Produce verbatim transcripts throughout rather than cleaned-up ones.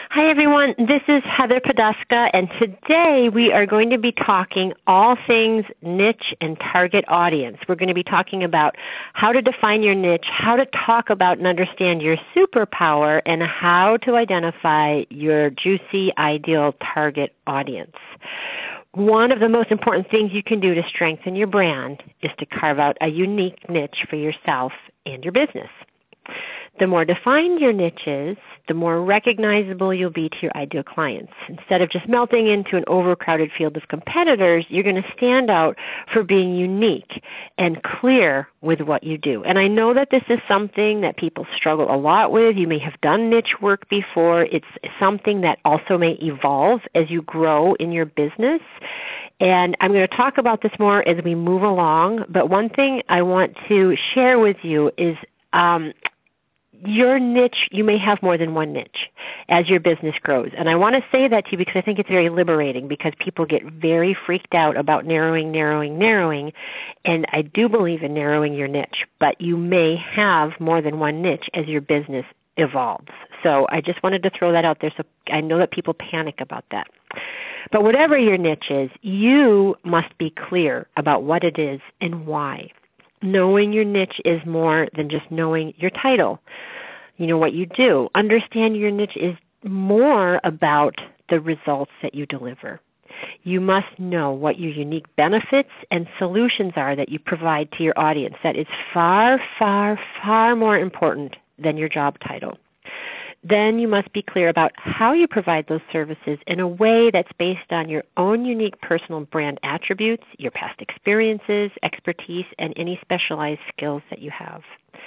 Hi, everyone. This is Heather Poduska, and today we are going to be talking all things niche and target audience. We're going to be talking about how to define your niche, how to talk about and understand your superpower, and how to identify your juicy, ideal target audience. One of the most important things you can do to strengthen your brand is to carve out a unique niche for yourself and your business. The more defined your niche is, the more recognizable you'll be to your ideal clients. Instead of just melting into an overcrowded field of competitors, you're going to stand out for being unique and clear with what you do. And I know that this is something that people struggle a lot with. You may have done niche work before. It's something that also may evolve as you grow in your business. And I'm going to talk about this more as we move along. But one thing I want to share with you is um, your niche, you may have more than one niche as your business grows. And I want to say that to you because I think it's very liberating, because people get very freaked out about narrowing, narrowing, narrowing. And I do believe in narrowing your niche, but you may have more than one niche as your business evolves. So I just wanted to throw that out there, so I know that people panic about that. But whatever your niche is, you must be clear about what it is and why. Knowing your niche is more than just knowing your title, you know, what you do. Understand your niche is more about the results that you deliver. You must know what your unique benefits and solutions are that you provide to your audience. That is far, far, far more important than your job title. Then you must be clear about how you provide those services in a way that's based on your own unique personal brand attributes, your past experiences, expertise, and any specialized skills that you have.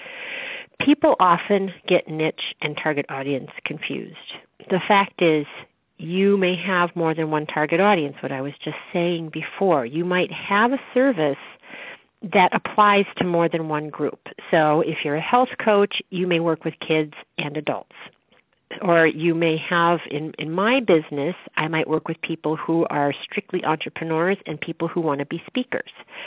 People often get niche and target audience confused. The fact is, you may have more than one target audience, what I was just saying before. You might have a service that applies to more than one group. So if you're a health coach, you may work with kids and adults. Or you may have, in, in my business, I might work with people who are strictly entrepreneurs and people who want to be speakers.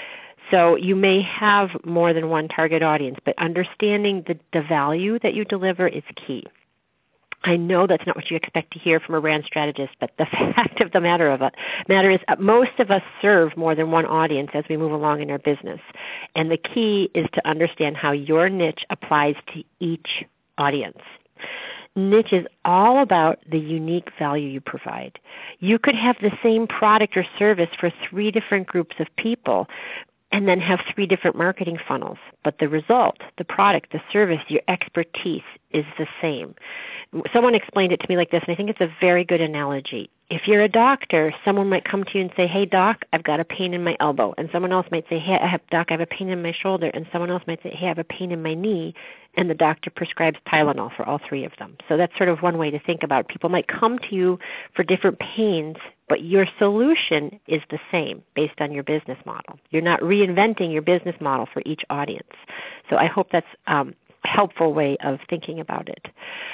So you may have more than one target audience, but understanding the, the value that you deliver is key. I know that's not what you expect to hear from a brand strategist, but the fact of the matter of it matter is uh, most of us serve more than one audience as we move along in our business. And the key is to understand how your niche applies to each audience. Niche is all about the unique value you provide. You could have the same product or service for three different groups of people and then have three different marketing funnels. But the result, the product, the service, your expertise is the same. Someone explained it to me like this, and I think it's a very good analogy. If you're a doctor, someone might come to you and say, hey, doc, I've got a pain in my elbow. And someone else might say, hey, I have, doc, I have a pain in my shoulder. And someone else might say, hey, I have a pain in my knee. And the doctor prescribes Tylenol for all three of them. So that's sort of one way to think about it. People might come to you for different pains, but your solution is the same based on your business model. You're not reinventing your business model for each audience. So I hope that's um, a helpful way of thinking about it.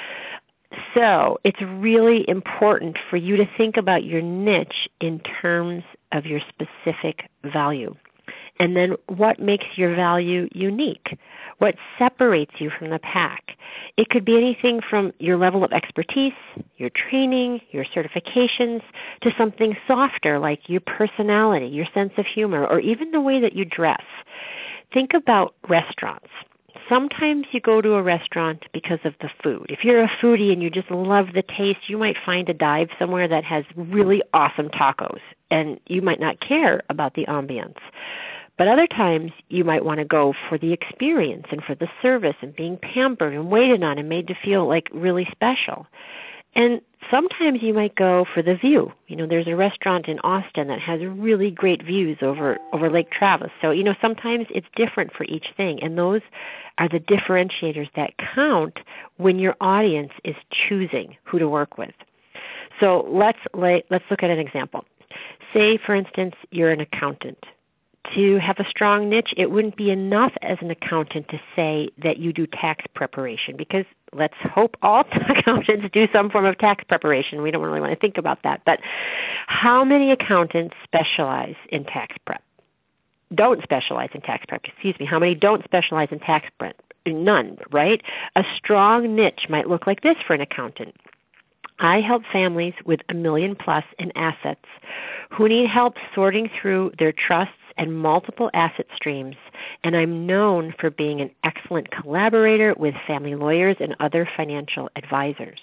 So it's really important for you to think about your niche in terms of your specific value. And then what makes your value unique? What separates you from the pack? It could be anything from your level of expertise, your training, your certifications, to something softer like your personality, your sense of humor, or even the way that you dress. Think about restaurants. Sometimes you go to a restaurant because of the food. If you're a foodie and you just love the taste, you might find a dive somewhere that has really awesome tacos, and you might not care about the ambience. But other times you might want to go for the experience and for the service and being pampered and waited on and made to feel like really special. And sometimes you might go for the view. You know, there's a restaurant in Austin that has really great views over, over Lake Travis. So, you know, sometimes it's different for each thing. And those are the differentiators that count when your audience is choosing who to work with. So let's lay, let's look at an example. Say, for instance, you're an accountant. To have a strong niche, it wouldn't be enough as an accountant to say that you do tax preparation, because let's hope all accountants do some form of tax preparation. We don't really want to think about that. But how many accountants specialize in tax prep? Don't specialize in tax prep, excuse me. How many don't specialize in tax prep? None, right? A strong niche might look like this for an accountant. I help families with a million plus in assets who need help sorting through their trusts and multiple asset streams, and I'm known for being an excellent collaborator with family lawyers and other financial advisors.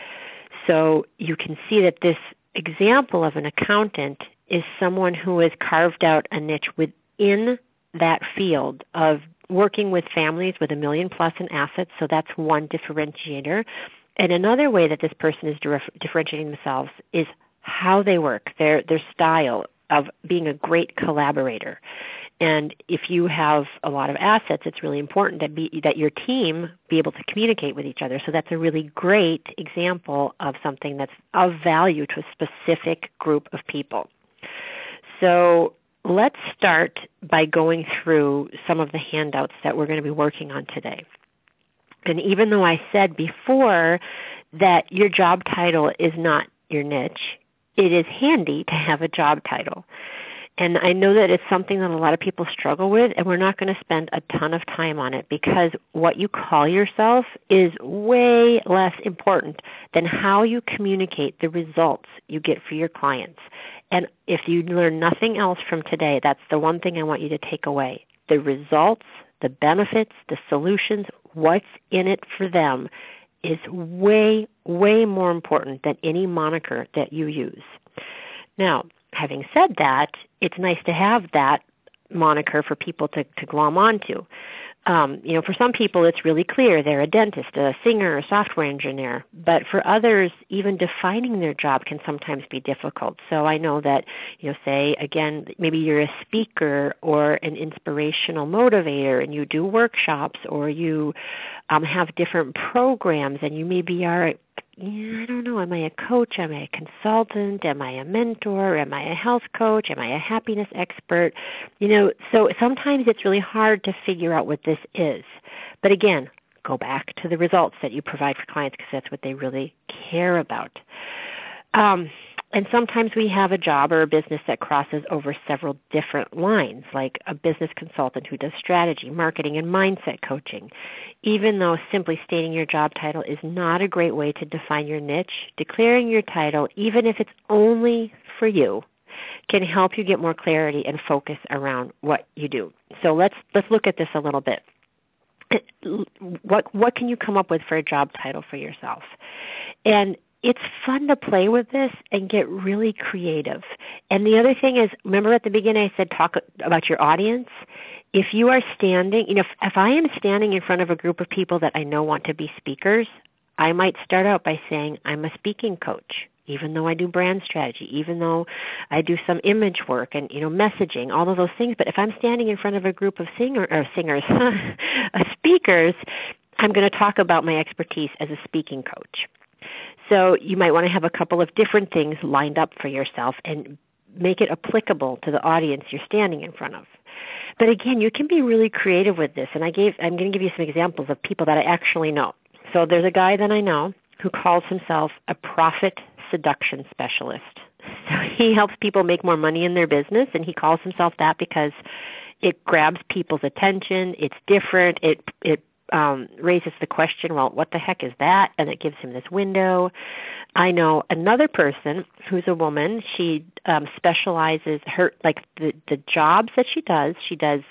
So you can see that this example of an accountant is someone who has carved out a niche within that field of working with families with a million plus in assets, so that's one differentiator. And another way that this person is differentiating themselves is how they work, their their style of being a great collaborator. And if you have a lot of assets, it's really important that be, that your team be able to communicate with each other. So that's a really great example of something that's of value to a specific group of people. So let's start by going through some of the handouts that we're going to be working on today. And even though I said before that your job title is not your niche, it is handy to have a job title. And I know that it's something that a lot of people struggle with, and we're not going to spend a ton of time on it because what you call yourself is way less important than how you communicate the results you get for your clients. And if you learn nothing else from today, that's the one thing I want you to take away. The results, the benefits, the solutions, what's in it for them is way, way more important than any moniker that you use. Now, having said that, it's nice to have that moniker for people to, to glom onto. Um, you know, for some people it's really clear they're a dentist, a singer, a software engineer. But for others, even defining their job can sometimes be difficult. So I know that, you know, say, again, maybe you're a speaker or an inspirational motivator and you do workshops or you um, have different programs and you maybe are Yeah, I don't know, am I a coach, am I a consultant, am I a mentor, am I a health coach, am I a happiness expert? You know, so sometimes it's really hard to figure out what this is. But again, go back to the results that you provide for clients because that's what they really care about. Um, and sometimes we have a job or a business that crosses over several different lines, like a business consultant who does strategy, marketing, and mindset coaching. Even though simply stating your job title is not a great way to define your niche, declaring your title, even if it's only for you, can help you get more clarity and focus around what you do. So let's let's look at this a little bit. What what can you come up with for a job title for yourself? And it's fun to play with this and get really creative. And the other thing is, remember at the beginning I said talk about your audience? If you are standing, you know, if, if I am standing in front of a group of people that I know want to be speakers, I might start out by saying I'm a speaking coach, even though I do brand strategy, even though I do some image work and, you know, messaging, all of those things. But if I'm standing in front of a group of singer, or singers, speakers, I'm going to talk about my expertise as a speaking coach. So you might want to have a couple of different things lined up for yourself and make it applicable to the audience you're standing in front of. But again, you can be really creative with this, and I gave, I'm going to give you some examples of people that I actually know. So there's a guy that I know who calls himself a profit seduction specialist. So he helps people make more money in their business, and he calls himself that because it grabs people's attention, it's different, it it Um, raises the question, well, what the heck is that? And it gives him this window. I know another person who's a woman. She um, specializes, her like the, the jobs that she does, she does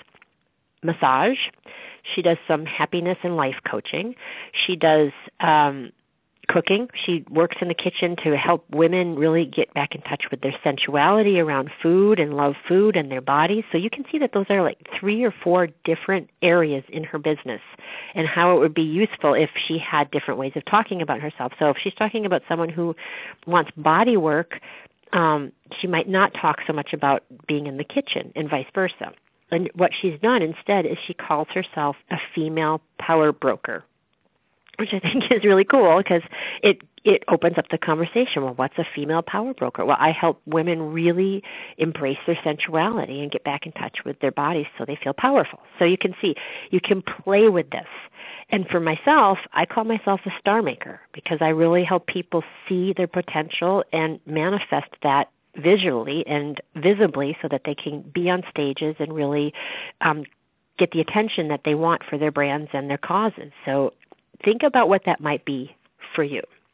massage. She does some happiness and life coaching. She does um, cooking. She works in the kitchen to help women really get back in touch with their sensuality around food and love food and their bodies. So you can see that those are like three or four different areas in her business and how it would be useful if she had different ways of talking about herself. So if she's talking about someone who wants body work, um, she might not talk so much about being in the kitchen and vice versa. And what she's done instead is she calls herself a female power broker, which I think is really cool because it it opens up the conversation. Well, what's a female power broker? Well, I help women really embrace their sensuality and get back in touch with their bodies so they feel powerful. So you can see, you can play with this. And for myself, I call myself a star maker because I really help people see their potential and manifest that visually and visibly so that they can be on stages and really um, get the attention that they want for their brands and their causes. So think about what that might be for you.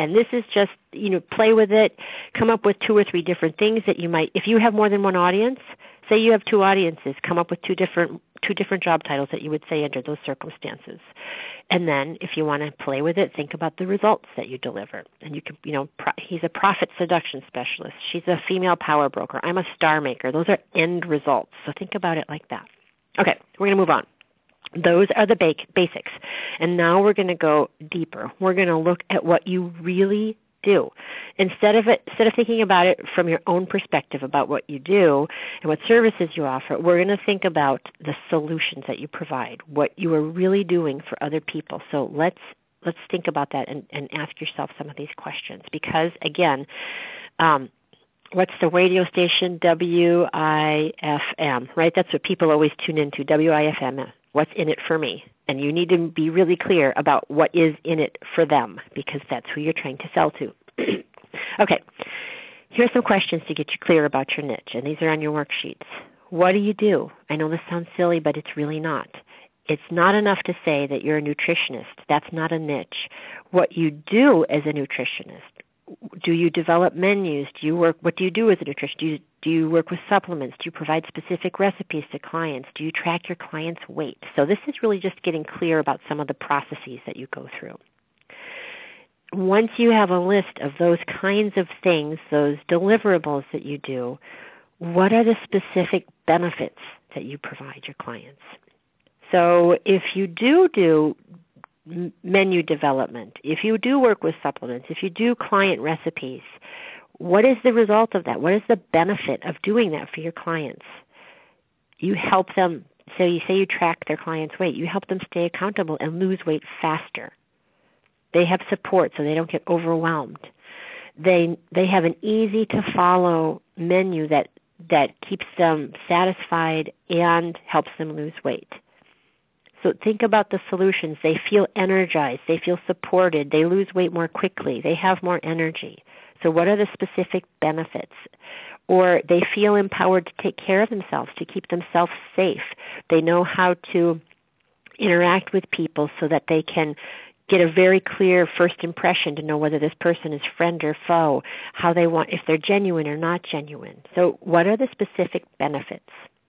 And this is just, you know, play with it, come up with two or three different things that you might, if you have more than one audience, say you have two audiences, come up with two different two different job titles that you would say under those circumstances. And then if you want to play with it, think about the results that you deliver. And you can, you know, pro- he's a profit seduction specialist. She's a female power broker. I'm a star maker. Those are end results. So think about it like that. Okay, we're going to move on. Those are the ba- basics. And now we're going to go deeper. We're going to look at what you really do. Instead of it, instead of thinking about it from your own perspective about what you do and what services you offer, we're going to think about the solutions that you provide, what you are really doing for other people. So let's let's think about that and, and ask yourself some of these questions. Because again, um, what's the radio station? W I F M, right? That's what people always tune into, W I F M. What's in it for me? And you need to be really clear about what is in it for them, because that's who you're trying to sell to. Okay, here's some questions to get you clear about your niche, and these are on your worksheets. What do you do? I know this sounds silly, but it's really not. It's not enough to say that you're a nutritionist. That's not a niche. What you do as a nutritionist, do you develop menus? Do you work? What do you do as a nutritionist? Do you, do you work with supplements? Do you provide specific recipes to clients? Do you track your clients' weight? So this is really just getting clear about some of the processes that you go through. Once you have a list of those kinds of things, those deliverables that you do, what are the specific benefits that you provide your clients? So if you do do menu development, if you do work with supplements, if you do client recipes, what is the result of that? What is the benefit of doing that for your clients? You help them, so you say you track their clients' weight, you help them stay accountable and lose weight faster. They have support so they don't get overwhelmed. They they have an easy to follow menu that, that keeps them satisfied and helps them lose weight. So think about the solutions. They feel energized. They feel supported. They lose weight more quickly. They have more energy. So what are the specific benefits? Or they feel empowered to take care of themselves, to keep themselves safe. They know how to interact with people so that they can get a very clear first impression to know whether this person is friend or foe, how they want, if they're genuine or not genuine. So what are the specific benefits?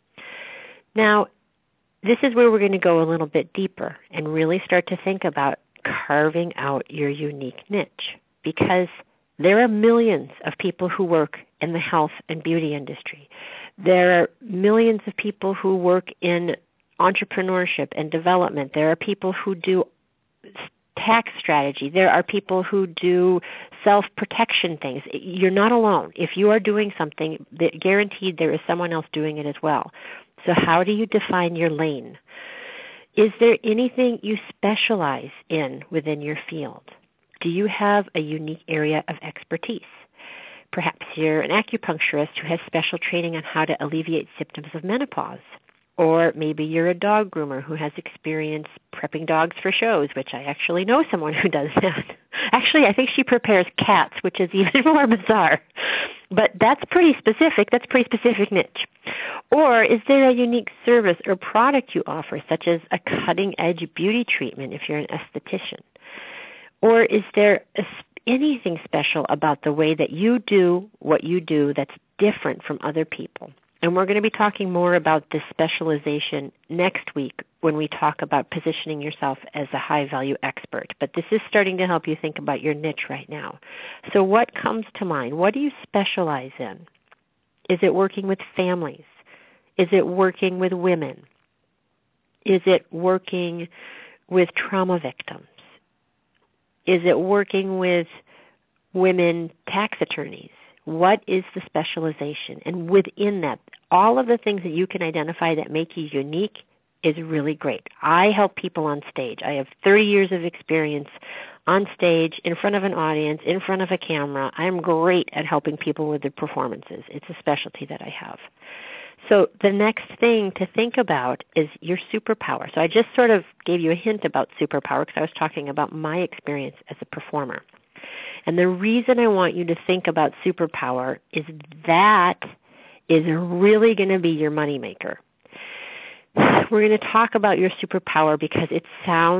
Now, this is where we're going to go a little bit deeper and really start to think about carving out your unique niche, because there are millions of people who work in the health and beauty industry. There are millions of people who work in entrepreneurship and development. There are people who do tax strategy. There are people who do self-protection things. You're not alone. If you are doing something, guaranteed there is someone else doing it as well. So how do you define your lane? Is there anything you specialize in within your field? Do you have a unique area of expertise? Perhaps you're an acupuncturist who has special training on how to alleviate symptoms of menopause. Or maybe you're a dog groomer who has experience prepping dogs for shows, which I actually know someone who does that. Actually, I think she prepares cats, which is even more bizarre. But that's pretty specific. That's a pretty specific niche. Or is there a unique service or product you offer, such as a cutting-edge beauty treatment if you're an esthetician? Or is there a, anything special about the way that you do what you do that's different from other people? And we're going to be talking more about this specialization next week when we talk about positioning yourself as a high-value expert. But this is starting to help you think about your niche right now. So what comes to mind? What do you specialize in? Is it working with families? Is it working with women? Is it working with trauma victims? Is it working with women tax attorneys? What is the specialization? And within that, all of the things that you can identify that make you unique is really great. I help people on stage. I have thirty years of experience on stage, in front of an audience, in front of a camera. I'm great at helping people with their performances. It's a specialty that I have. So the next thing to think about is your superpower. So I just sort of gave you a hint about superpower because I was talking about my experience as a performer. And the reason I want you to think about superpower is that is really going to be your moneymaker. We're going to talk about your superpower because it sounds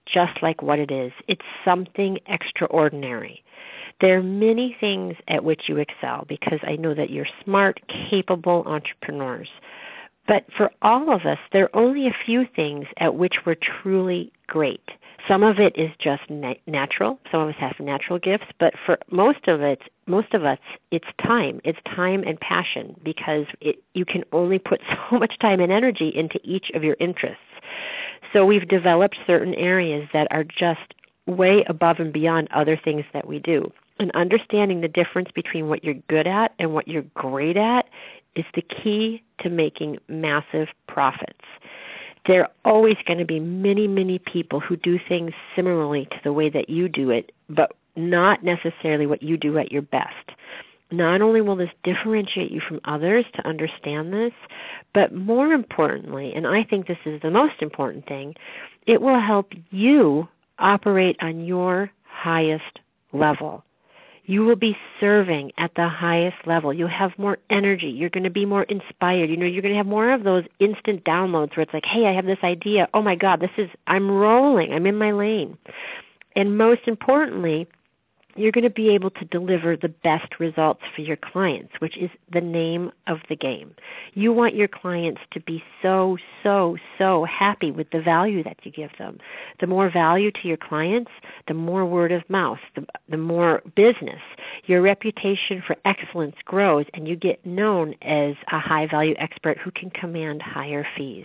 just like what it is. It's something extraordinary. There are many things at which you excel because I know that you're smart, capable entrepreneurs. But for all of us, there are only a few things at which we're truly great. Some of it is just na- natural. Some of us have natural gifts, but for most of it, most of us, it's time. It's time and passion because it, you can only put so much time and energy into each of your interests. So we've developed certain areas that are just way above and beyond other things that we do. And understanding the difference between what you're good at and what you're great at is the key to making massive profits. There are always going to be many, many people who do things similarly to the way that you do it, but not necessarily what you do at your best. Not only will this differentiate you from others to understand this, but more importantly, and I think this is the most important thing, it will help you operate on your highest level. You will be serving at the highest level. You'll have more energy. You're going to be more inspired. You know, you're going to have more of those instant downloads where it's like, hey, I have this idea. Oh, my God, this is, I'm rolling. I'm in my lane. And most importantly, you're going to be able to deliver the best results for your clients, which is the name of the game. You want your clients to be so, so, so happy with the value that you give them. The more value to your clients, the more word of mouth, the, the more business. Your reputation for excellence grows, and you get known as a high-value expert who can command higher fees.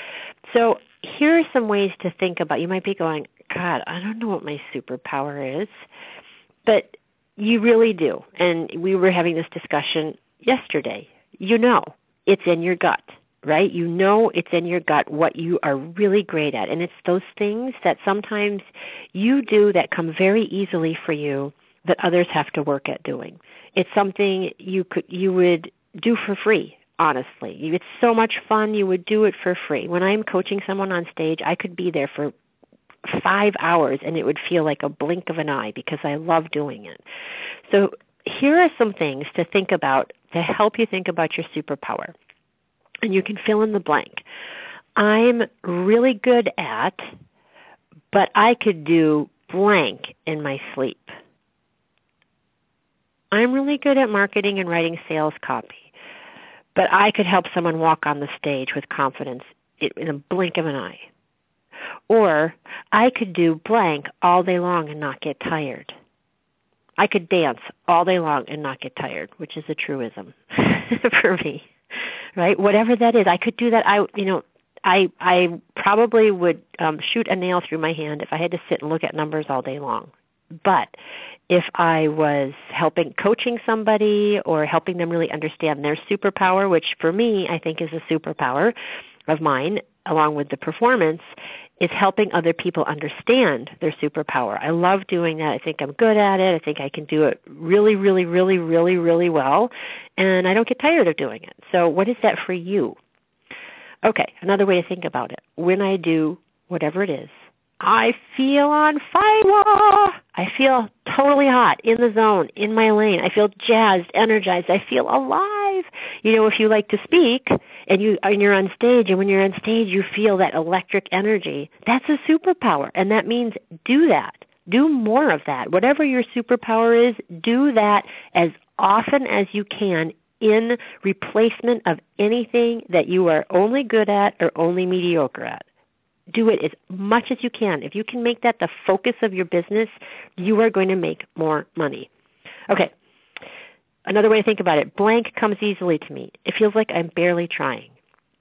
So here are some ways to think about. You might be going, God, I don't know what my superpower is. But you really do. And we were having this discussion yesterday. You know, it's in your gut, right? You know it's in your gut what you are really great at. And it's those things that sometimes you do that come very easily for you that others have to work at doing. It's something you could you would do for free, honestly. It's so much fun, you would do it for free. When I'm coaching someone on stage, I could be there for five hours and it would feel like a blink of an eye because I love doing it. So here are some things to think about to help you think about your superpower. And you can fill in the blank. I'm really good at, but I could do blank in my sleep. I'm really good at marketing and writing sales copy, but I could help someone walk on the stage with confidence in a blink of an eye. Or I could do blank all day long and not get tired. I could dance all day long and not get tired, which is a truism for me, right? Whatever that is, I could do that. I, you know, I I probably would um, shoot a nail through my hand if I had to sit and look at numbers all day long. But if I was helping, coaching somebody or helping them really understand their superpower, which for me I think is a superpower of mine, along with the performance, is helping other people understand their superpower. I love doing that. I think I'm good at it. I think I can do it really, really, really, really, really well, and I don't get tired of doing it. So what is that for you? Okay, another way to think about it. When I do whatever it is, I feel on fire. I feel totally hot, in the zone, in my lane. I feel jazzed, energized. I feel alive. You know, if you like to speak and, you, and you're on stage, and when you're on stage you feel that electric energy, that's a superpower. And that means do that. Do more of that. Whatever your superpower is, do that as often as you can in replacement of anything that you are only good at or only mediocre at. Do it as much as you can. If you can make that the focus of your business, you are going to make more money. Okay, another way to think about it, blank comes easily to me. It feels like I'm barely trying.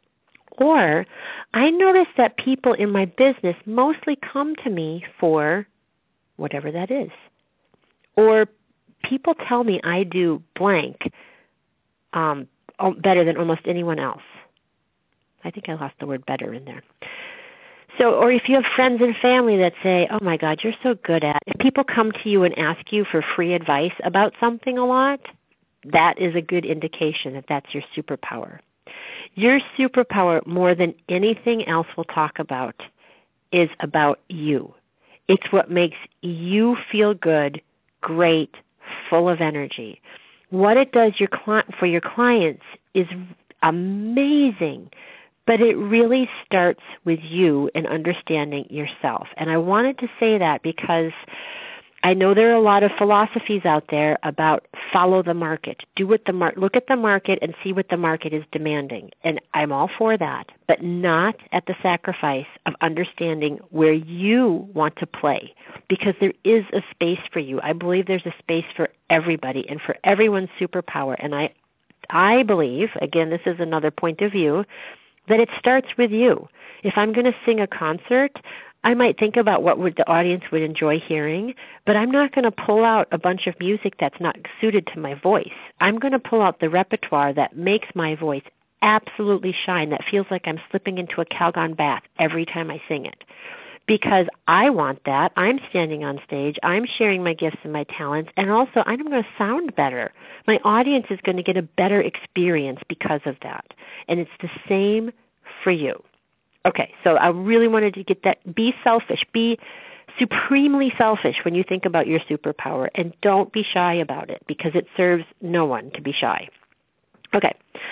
Or I notice that people in my business mostly come to me for whatever that is. Or people tell me I do blank um, better than almost anyone else. I think I lost the word better in there. So, or if you have friends and family that say, oh my God, you're so good at, if people come to you and ask you for free advice about something a lot, that is a good indication that that's your superpower. Your superpower, more than anything else we'll talk about, is about you. It's what makes you feel good, great, full of energy. What it does your cli- for your clients is amazing, But it really starts with you and understanding yourself. And I wanted to say that because I know there are a lot of philosophies out there about follow the market. Do what the mar- look at the market and see what the market is demanding. And I'm all for that, but not at the sacrifice of understanding where you want to play, because there is a space for you. I believe there's a space for everybody and for everyone's superpower. And I I believe, again, this is another point of view, that it starts with you. If I'm going to sing a concert, I might think about what would the audience would enjoy hearing, but I'm not going to pull out a bunch of music that's not suited to my voice. I'm going to pull out the repertoire that makes my voice absolutely shine, that feels like I'm slipping into a Calgon bath every time I sing it. Because I want that. I'm standing on stage. I'm sharing my gifts and my talents, and also I'm going to sound better. My audience is going to get a better experience because of that. And it's the same for you. Okay, so I really wanted to get that. Be selfish. Be supremely selfish when you think about your superpower, and don't be shy about it because it serves no one to be shy. Okay,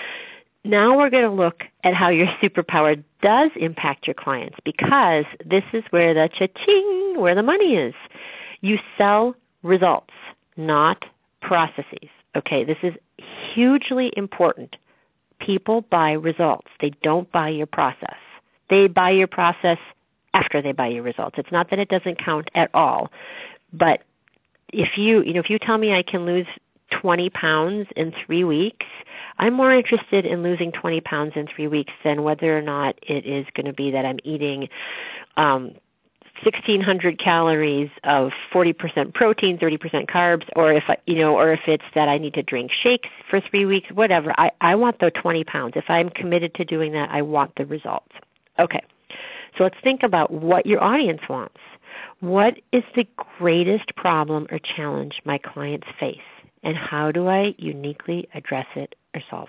now we're going to look at how your superpower does impact your clients, because this is where the cha-ching, where the money is. You sell results, not processes. Okay, this is hugely important. People buy results. They don't buy your process. They buy your process after they buy your results. It's not that it doesn't count at all, but if you, you know, if you tell me I can lose twenty pounds in three weeks, I'm more interested in losing twenty pounds in three weeks than whether or not it is going to be that I'm eating um, sixteen hundred calories of forty percent protein, thirty percent carbs, or if I, you know, or if it's that I need to drink shakes for three weeks, whatever. I, I want the twenty pounds. If I'm committed to doing that, I want the results. Okay, so let's think about what your audience wants. What is the greatest problem or challenge my clients face, and how do I uniquely address it or solve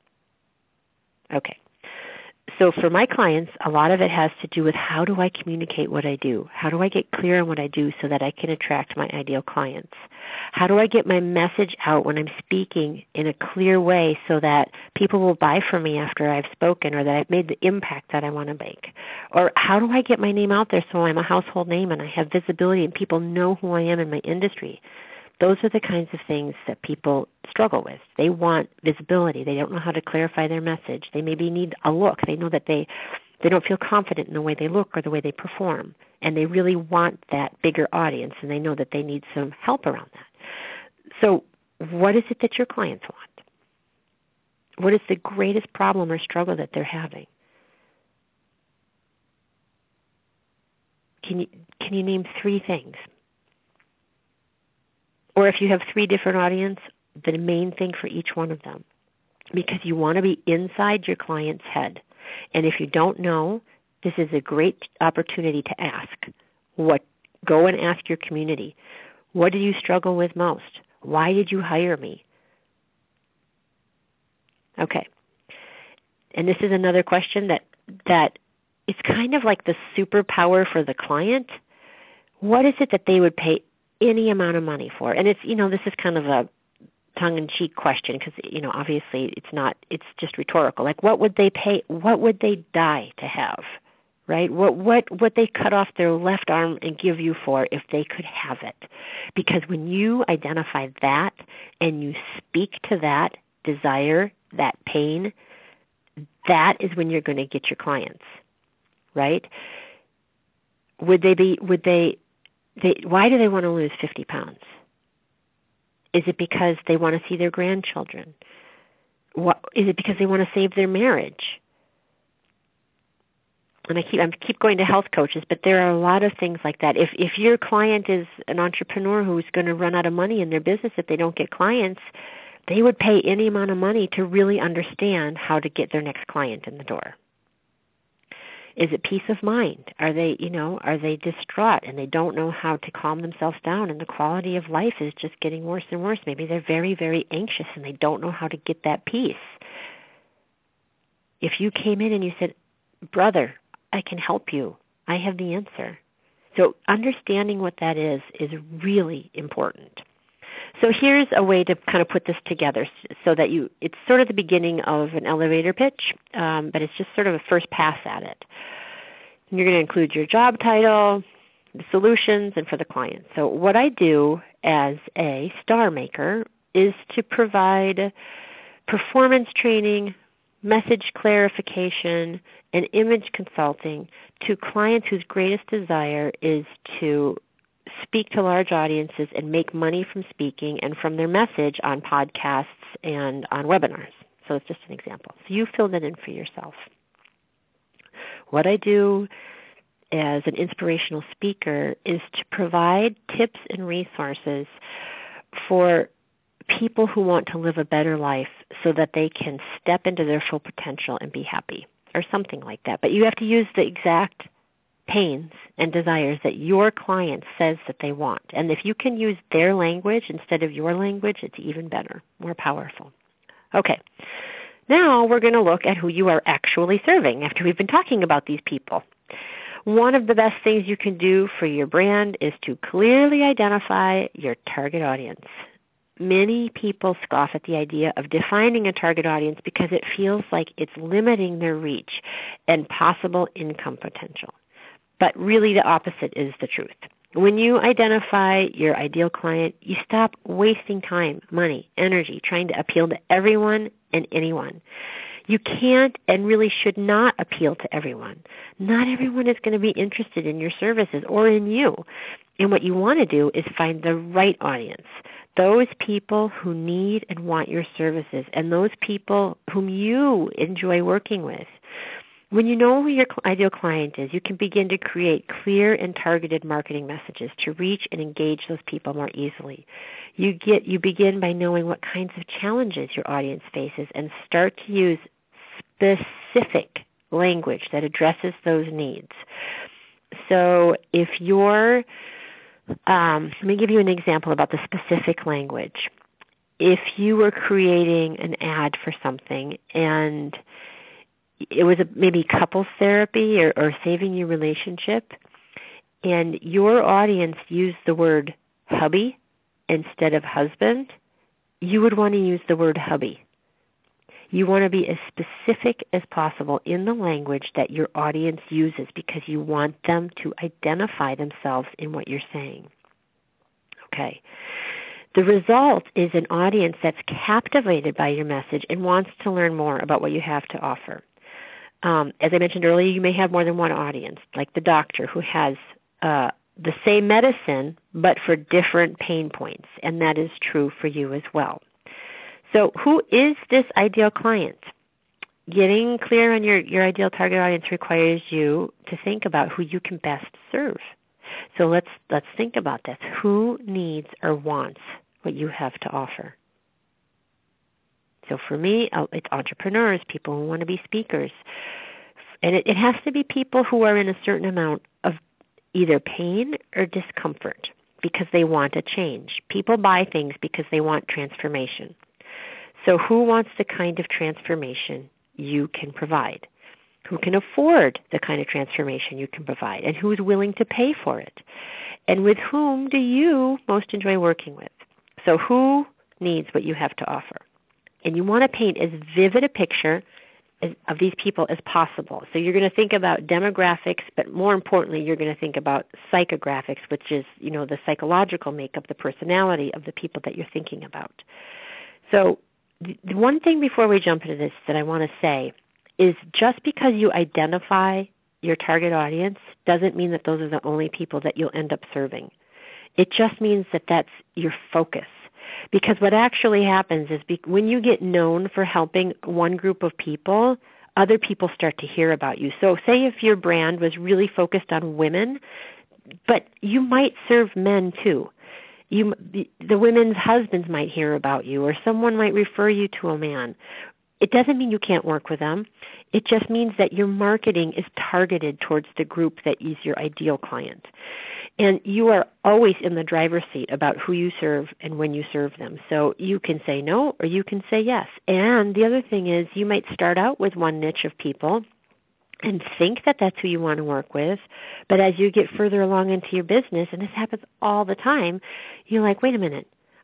it? Okay, so for my clients, a lot of it has to do with how do I communicate what I do? How do I get clear on what I do so that I can attract my ideal clients? How do I get my message out when I'm speaking in a clear way so that people will buy from me after I've spoken, or that I've made the impact that I want to make? Or how do I get my name out there so I'm a household name and I have visibility and people know who I am in my industry? Those are the kinds of things that people struggle with. They want visibility. They don't know how to clarify their message. They maybe need a look. They know that they, they don't feel confident in the way they look or the way they perform, and they really want that bigger audience, and they know that they need some help around that. So what is it that your clients want? What is the greatest problem or struggle that they're having? Can you, can you name three things? Or if you have three different audience, the main thing for each one of them. Because you want to be inside your client's head. And if you don't know, this is a great opportunity to ask. What? Go and ask your community. What do you struggle with most? Why did you hire me? Okay. And this is another question that, that it's kind of like the superpower for the client. What is it that they would pay any amount of money for? And it's, you know, this is kind of a tongue-in-cheek question because, you know, obviously it's not, it's just rhetorical. Like, what would they pay, what would they die to have, right? What, what would they cut off their left arm and give you for if they could have it? Because when you identify that and you speak to that desire, that pain, that is when you're going to get your clients, right? Would they be, would they, They, why do they want to lose fifty pounds? Is it because they want to see their grandchildren? What, is it because they want to save their marriage? And I keep I keep going to health coaches, but there are a lot of things like that. If if your client is an entrepreneur who's going to run out of money in their business if they don't get clients, they would pay any amount of money to really understand how to get their next client in the door. Is it peace of mind? Are they, you know, are they distraught and they don't know how to calm themselves down and the quality of life is just getting worse and worse? Maybe they're very, very anxious and they don't know how to get that peace. If you came in and you said, brother, I can help you, I have the answer. So understanding what that is is really important. So here's a way to kind of put this together so that you, it's sort of the beginning of an elevator pitch, um, but it's just sort of a first pass at it. And you're going to include your job title, the solutions, and for the client. So what I do as a star maker is to provide performance training, message clarification, and image consulting to clients whose greatest desire is to speak to large audiences and make money from speaking and from their message on podcasts and on webinars. So it's just an example. So you fill that in for yourself. What I do as an inspirational speaker is to provide tips and resources for people who want to live a better life so that they can step into their full potential and be happy, or something like that. But you have to use the exact pains and desires that your client says that they want. And if you can use their language instead of your language, it's even better, more powerful. Okay, now we're going to look at who you are actually serving after we've been talking about these people. One of the best things you can do for your brand is to clearly identify your target audience. Many people scoff at the idea of defining a target audience because it feels like it's limiting their reach and possible income potential. But really the opposite is the truth. When you identify your ideal client, you stop wasting time, money, energy trying to appeal to everyone and anyone. You can't and really should not appeal to everyone. Not everyone is going to be interested in your services or in you. And what you want to do is find the right audience, those people who need and want your services, and those people whom you enjoy working with. When you know who your ideal client is, you can begin to create clear and targeted marketing messages to reach and engage those people more easily. You get you begin by knowing what kinds of challenges your audience faces and start to use specific language that addresses those needs. So if you're, um, let me give you an example about the specific language. If you were creating an ad for something and it was a, maybe couples therapy or, or saving your relationship, and your audience used the word hubby instead of husband, you would want to use the word hubby. You want to be as specific as possible in the language that your audience uses because you want them to identify themselves in what you're saying. Okay. The result is an audience that's captivated by your message and wants to learn more about what you have to offer. Um, as I mentioned earlier, you may have more than one audience, like the doctor who has uh, the same medicine but for different pain points, and that is true for you as well. So who is this ideal client? Getting clear on your, your ideal target audience requires you to think about who you can best serve. So let's let's think about this. Who needs or wants what you have to offer? So for me, it's entrepreneurs, people who want to be speakers. And it, it has to be people who are in a certain amount of either pain or discomfort because they want a change. People buy things because they want transformation. So who wants the kind of transformation you can provide? Who can afford the kind of transformation you can provide? And who is willing to pay for it? And with whom do you most enjoy working with? So who needs what you have to offer? And you want to paint as vivid a picture as, of these people as possible. So you're going to think about demographics, but more importantly, you're going to think about psychographics, which is, you know, the psychological makeup, the personality of the people that you're thinking about. So the, the one thing before we jump into this that I want to say is just because you identify your target audience doesn't mean that those are the only people that you'll end up serving. It just means that that's your focus. Because what actually happens is be- when you get known for helping one group of people, other people start to hear about you. So say if your brand was really focused on women, but you might serve men too. You, the women's husbands might hear about you, or someone might refer you to a man. It doesn't mean you can't work with them. It just means that your marketing is targeted towards the group that is your ideal client. And you are always in the driver's seat about who you serve and when you serve them. So you can say no or you can say yes. And the other thing is you might start out with one niche of people and think that that's who you want to work with. But as you get further along into your business, and this happens all the time, you're like, wait a minute,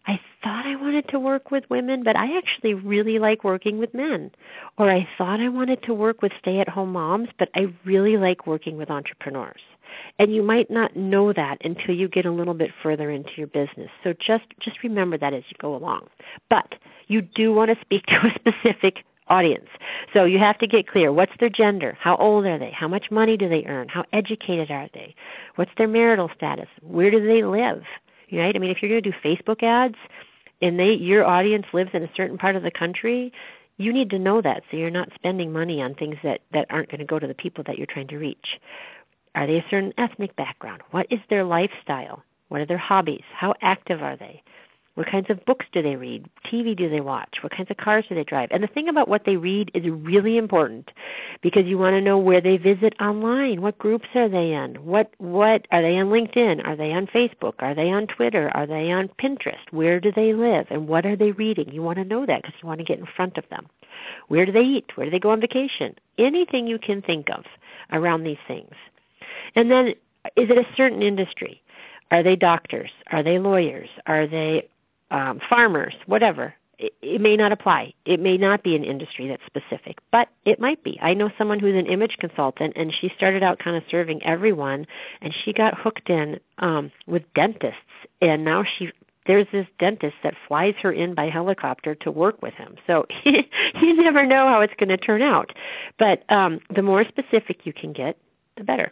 I thought I wanted to work with women, but I actually really like working with men. Or I thought I wanted to work with stay-at-home moms, but I really like working with entrepreneurs. And you might not know that until you get a little bit further into your business. So just, just remember that as you go along. But you do want to speak to a specific audience. So you have to get clear. What's their gender? How old are they? How much money do they earn? How educated are they? What's their marital status? Where do they live? Right? I mean, if you're going to do Facebook ads and they your audience lives in a certain part of the country, you need to know that so you're not spending money on things that, that aren't going to go to the people that you're trying to reach. Are they a certain ethnic background? What is their lifestyle? What are their hobbies? How active are they? What kinds of books do they read? T V do they watch? What kinds of cars do they drive? And the thing about what they read is really important because you want to know where they visit online. What groups are they in? What what are they on LinkedIn? Are they on Facebook? Are they on Twitter? Are they on Pinterest? Where do they live? And what are they reading? You want to know that because you want to get in front of them. Where do they eat? Where do they go on vacation? Anything you can think of around these things. And then, is it a certain industry? Are they doctors? Are they lawyers? Are they um, farmers? Whatever. It, it may not apply. It may not be an industry that's specific, but it might be. I know someone who's an image consultant, and she started out kind of serving everyone, and she got hooked in um, with dentists, and now she there's this dentist that flies her in by helicopter to work with him. So you never know how it's going to turn out. But um, the more specific you can get, the better.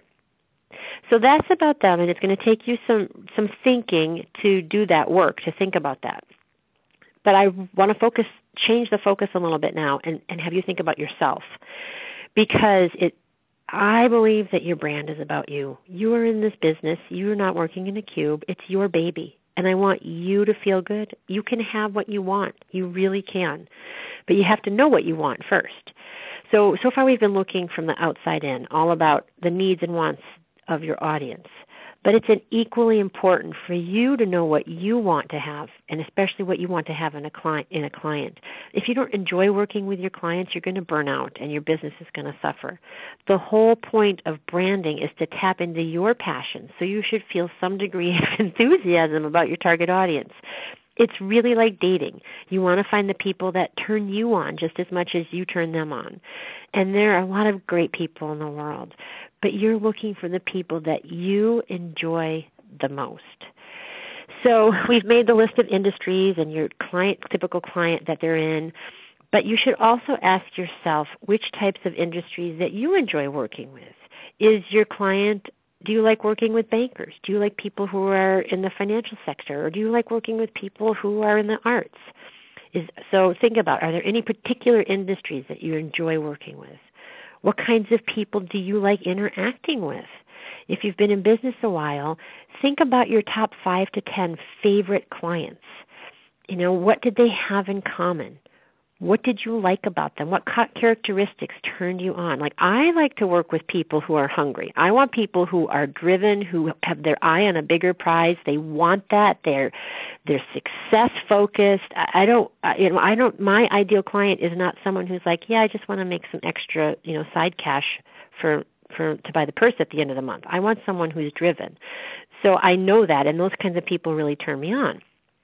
So that's about them, and it's going to take you some, some thinking to do that work, to think about that. But I want to focus, change the focus a little bit now and, and have you think about yourself because it, I believe that your brand is about you. You are in this business. You are not working in a cube. It's your baby, and I want you to feel good. You can have what you want. You really can, but you have to know what you want first. So, so far we've been looking from the outside in, all about the needs and wants of your audience. But it's an equally important for you to know what you want to have, and especially what you want to have in a client. In a client, if you don't enjoy working with your clients, you're going to burn out, and your business is going to suffer. The whole point of branding is to tap into your passion, so you should feel some degree of enthusiasm about your target audience. It's really like dating. You want to find the people that turn you on just as much as you turn them on. And there are a lot of great people in the world, but you're looking for the people that you enjoy the most. So we've made the list of industries and your client, typical client that they're in, but you should also ask yourself which types of industries that you enjoy working with. Is your client Do you like working with bankers? Do you like people who are in the financial sector? Or do you like working with people who are in the arts? Is, so think about, are there any particular industries that you enjoy working with? What kinds of people do you like interacting with? If you've been in business a while, think about your top five to ten favorite clients. You know, what did they have in common? What did you like about them? What characteristics turned you on? Like, I like to work with people who are hungry. I want people who are driven, who have their eye on a bigger prize. They want that. They're they're success focused. I, I don't, you know, I don't. My ideal client is not someone who's like, yeah, I just want to make some extra, you know, side cash for for to buy the purse at the end of the month. I want someone who's driven. So I know that, and those kinds of people really turn me on.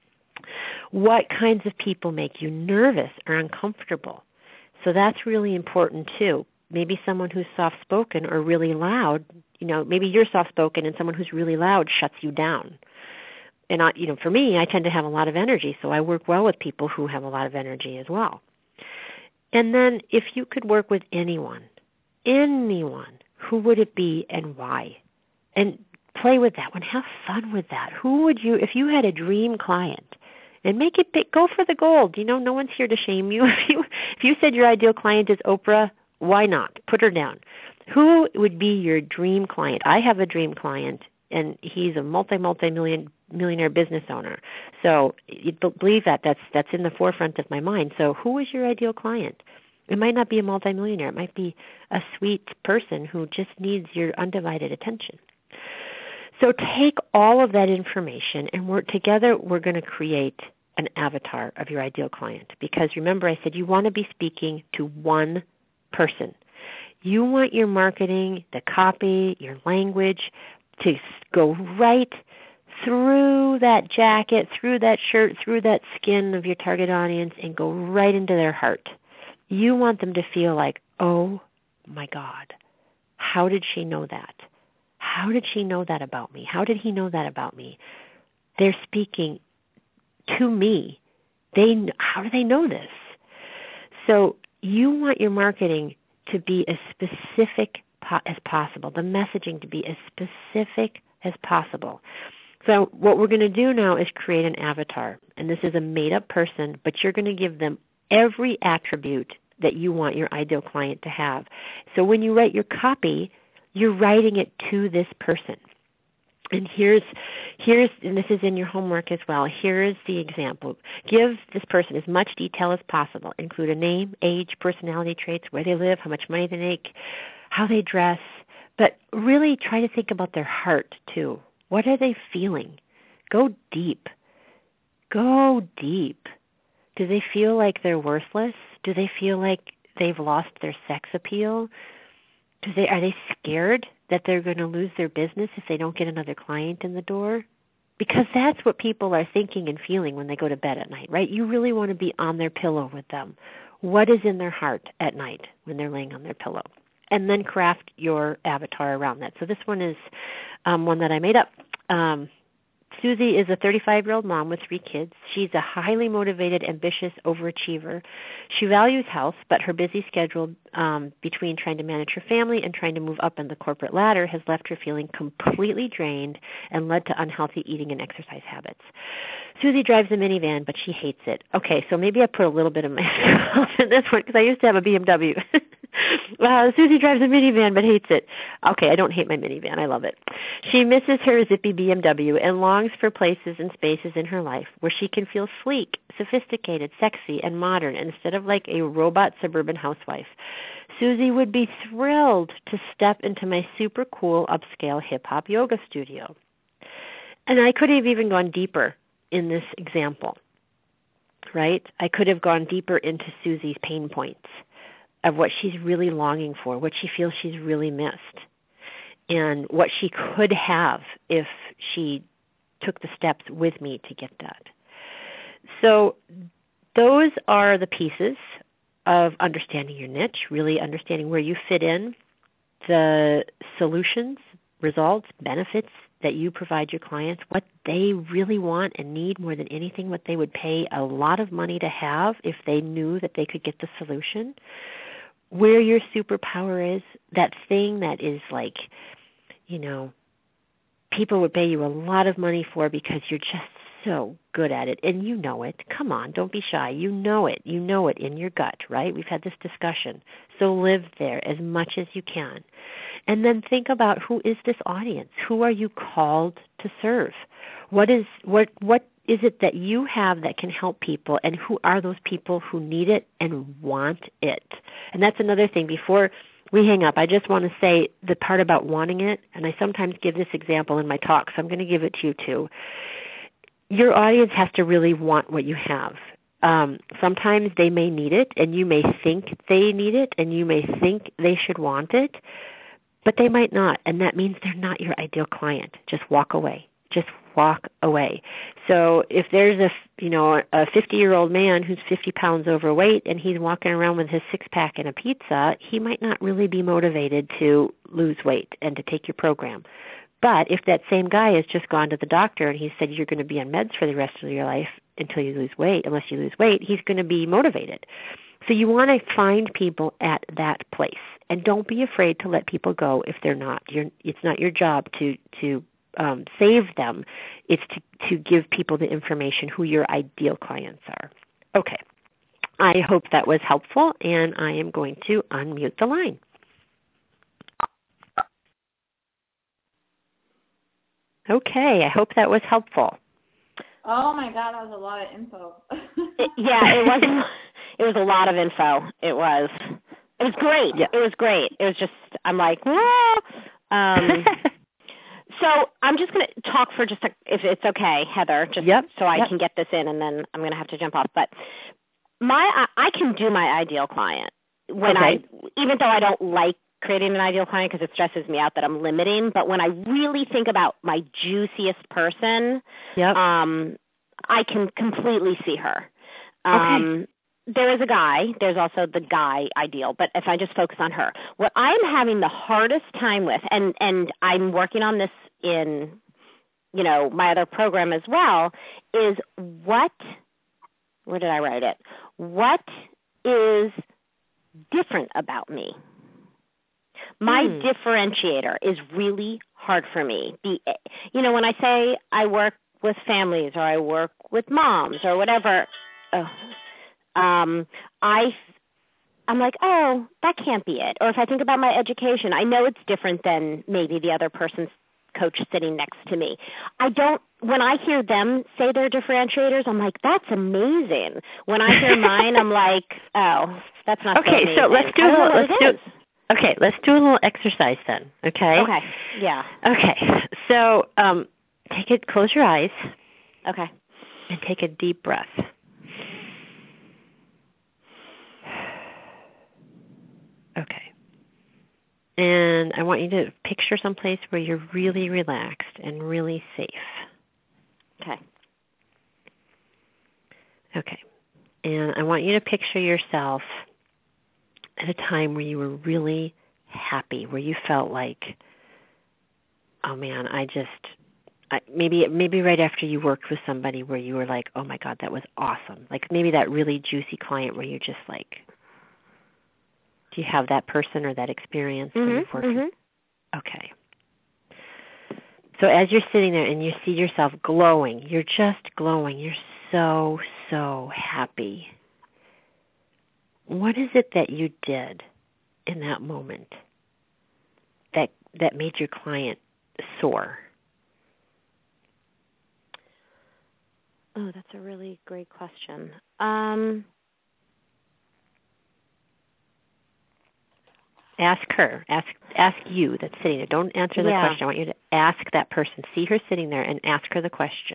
What kinds of people make you nervous or uncomfortable? So that's really important too. Maybe someone who's soft-spoken or really loud, you know, maybe you're soft-spoken and someone who's really loud shuts you down. And, I, you know, for me, I tend to have a lot of energy, so I work well with people who have a lot of energy as well. And then if you could work with anyone, anyone, who would it be and why? And play with that one. Have fun with that. Who would you, if you had a dream client, and make it big, go for the gold. You know, no one's here to shame you. If you if you said your ideal client is Oprah, why not? Put her down. Who would be your dream client? I have a dream client, and he's a multi, multi-million millionaire business owner. So you believe that. That's, that's in the forefront of my mind. So who is your ideal client? It might not be a multimillionaire. It might be a sweet person who just needs your undivided attention. So take all of that information, and we're, together we're going to create an avatar of your ideal client. Because remember, I said you want to be speaking to one person. You want your marketing, the copy, your language to go right through that jacket, through that shirt, through that skin of your target audience and go right into their heart. You want them to feel like, oh my God, how did she know that? How did she know that about me? How did he know that about me? They're speaking to me. They, how do they know this? So you want your marketing to be as specific po- as possible, the messaging to be as specific as possible. So what we're going to do now is create an avatar, and this is a made-up person, but you're going to give them every attribute that you want your ideal client to have. So when you write your copy, you're writing it to this person. And here's, here's, and this is in your homework as well. Here's the example. Give this person as much detail as possible. Include a name, age, personality traits, where they live, how much money they make, how they dress. But really try to think about their heart too. What are they feeling? Go deep. Go deep. Do they feel like they're worthless? Do they feel like they've lost their sex appeal? Do they, are they scared that they're going to lose their business if they don't get another client in the door? Because that's what people are thinking and feeling when they go to bed at night, right? You really want to be on their pillow with them. What is in their heart at night when they're laying on their pillow? And then craft your avatar around that. So this one is um, one that I made up. Um, Susie is a thirty-five-year-old mom with three kids. She's a highly motivated, ambitious overachiever. She values health, but her busy schedule um, between trying to manage her family and trying to move up in the corporate ladder has left her feeling completely drained and led to unhealthy eating and exercise habits. Susie drives a minivan, but she hates it. Okay, so maybe I put a little bit of myself in this one because I used to have a B M W. uh, Susie drives a minivan but hates it. Okay, I don't hate my minivan. I love it. She misses her zippy B M W and longs for places and spaces in her life where she can feel sleek, sophisticated, sexy, and modern instead of like a robot suburban housewife. Susie would be thrilled to step into my super cool upscale hip-hop yoga studio. And I could have even gone deeper in this example, right? I could have gone deeper into Susie's pain points of what she's really longing for, what she feels she's really missed, and what she could have if she took the steps with me to get that. So those are the pieces of understanding your niche, really understanding where you fit in, the solutions, results, benefits that you provide your clients, what they really want and need more than anything, what they would pay a lot of money to have if they knew that they could get the solution, where your superpower is, that thing that is like, you know, people would pay you a lot of money for because you're just so good at it, and you know it. Come on, don't be shy. You know it. You know it in your gut, right? We've had this discussion. So live there as much as you can. And then think about, who is this audience? Who are you called to serve? What is what what is it that you have that can help people, and who are those people who need it and want it? And that's another thing. Before we hang up, I just want to say the part about wanting it, and I sometimes give this example in my talks, so I'm going to give it to you too. Your audience has to really want what you have. Um, sometimes they may need it, and you may think they need it, and you may think they should want it, but they might not, and that means they're not your ideal client. Just walk away. Just walk away. So if there's a, you know, a fifty-year-old man who's fifty pounds overweight and he's walking around with his six-pack and a pizza, he might not really be motivated to lose weight and to take your program. But if that same guy has just gone to the doctor and he said you're going to be on meds for the rest of your life until you lose weight, unless you lose weight, he's going to be motivated. So you want to find people at that place, and don't be afraid to let people go if they're not. You're, it's not your job to to um, save them. It's to, to give people the information who your ideal clients are. Okay. I hope that was helpful, and I am going to unmute the line. Okay, I hope that was helpful. Oh my God, that was a lot of info. it, yeah, it was. It was a lot of info. It was. It was great. Yeah. It was great. It was just. I'm like, ah. Um, so I'm just going to talk for just a, if it's okay, Heather, just yep. so I yep. can get this in, and then I'm going to have to jump off. But my, I, I can do my ideal client when okay. I, even though I don't like creating an ideal client because it stresses me out that I'm limiting. But when I really think about my juiciest person, yep. um, I can completely see her. Um, okay. There is a guy. There's also the guy ideal. But if I just focus on her, what I'm having the hardest time with, and, and I'm working on this in, you know, my other program as well, is what, where did I write it? What is different about me? My hmm. differentiator is really hard for me. The, you know, when I say I work with families or I work with moms or whatever, oh, um, I, I'm like, oh, that can't be it. Or if I think about my education, I know it's different than maybe the other person's coach sitting next to me. I don't, when I hear them say their differentiators, I'm like, that's amazing. When I hear mine, I'm like, oh, that's not okay, so so amazing. let's do a little, let's do, okay, let's do a little exercise then, okay? Okay, yeah. Okay, so um, take it, close your eyes. Okay. And take a deep breath. Okay. And I want you to picture someplace where you're really relaxed and really safe. Okay. Okay. And I want you to picture yourself at a time where you were really happy, where you felt like, oh man, I just, I, maybe maybe right after you worked with somebody where you were like, oh my God, that was awesome. Like maybe that really juicy client where you're just like, do you have that person or that experience mm-hmm, where you've worked mm-hmm. with? Okay. So as you're sitting there and you see yourself glowing, you're just glowing, you're so, so happy. What is it that you did in that moment that that made your client soar? Oh, that's a really great question. Um, ask her. Ask ask you that's sitting there. Don't answer the yeah. question. I want you to ask that person. See her sitting there and ask her the question.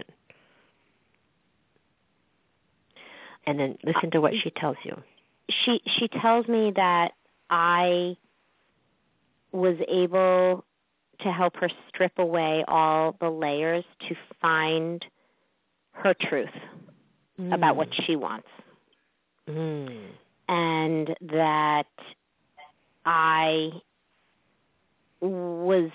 And then listen to what she tells you. She she tells me that I was able to help her strip away all the layers to find her truth mm. about what she wants. Mm. And that I was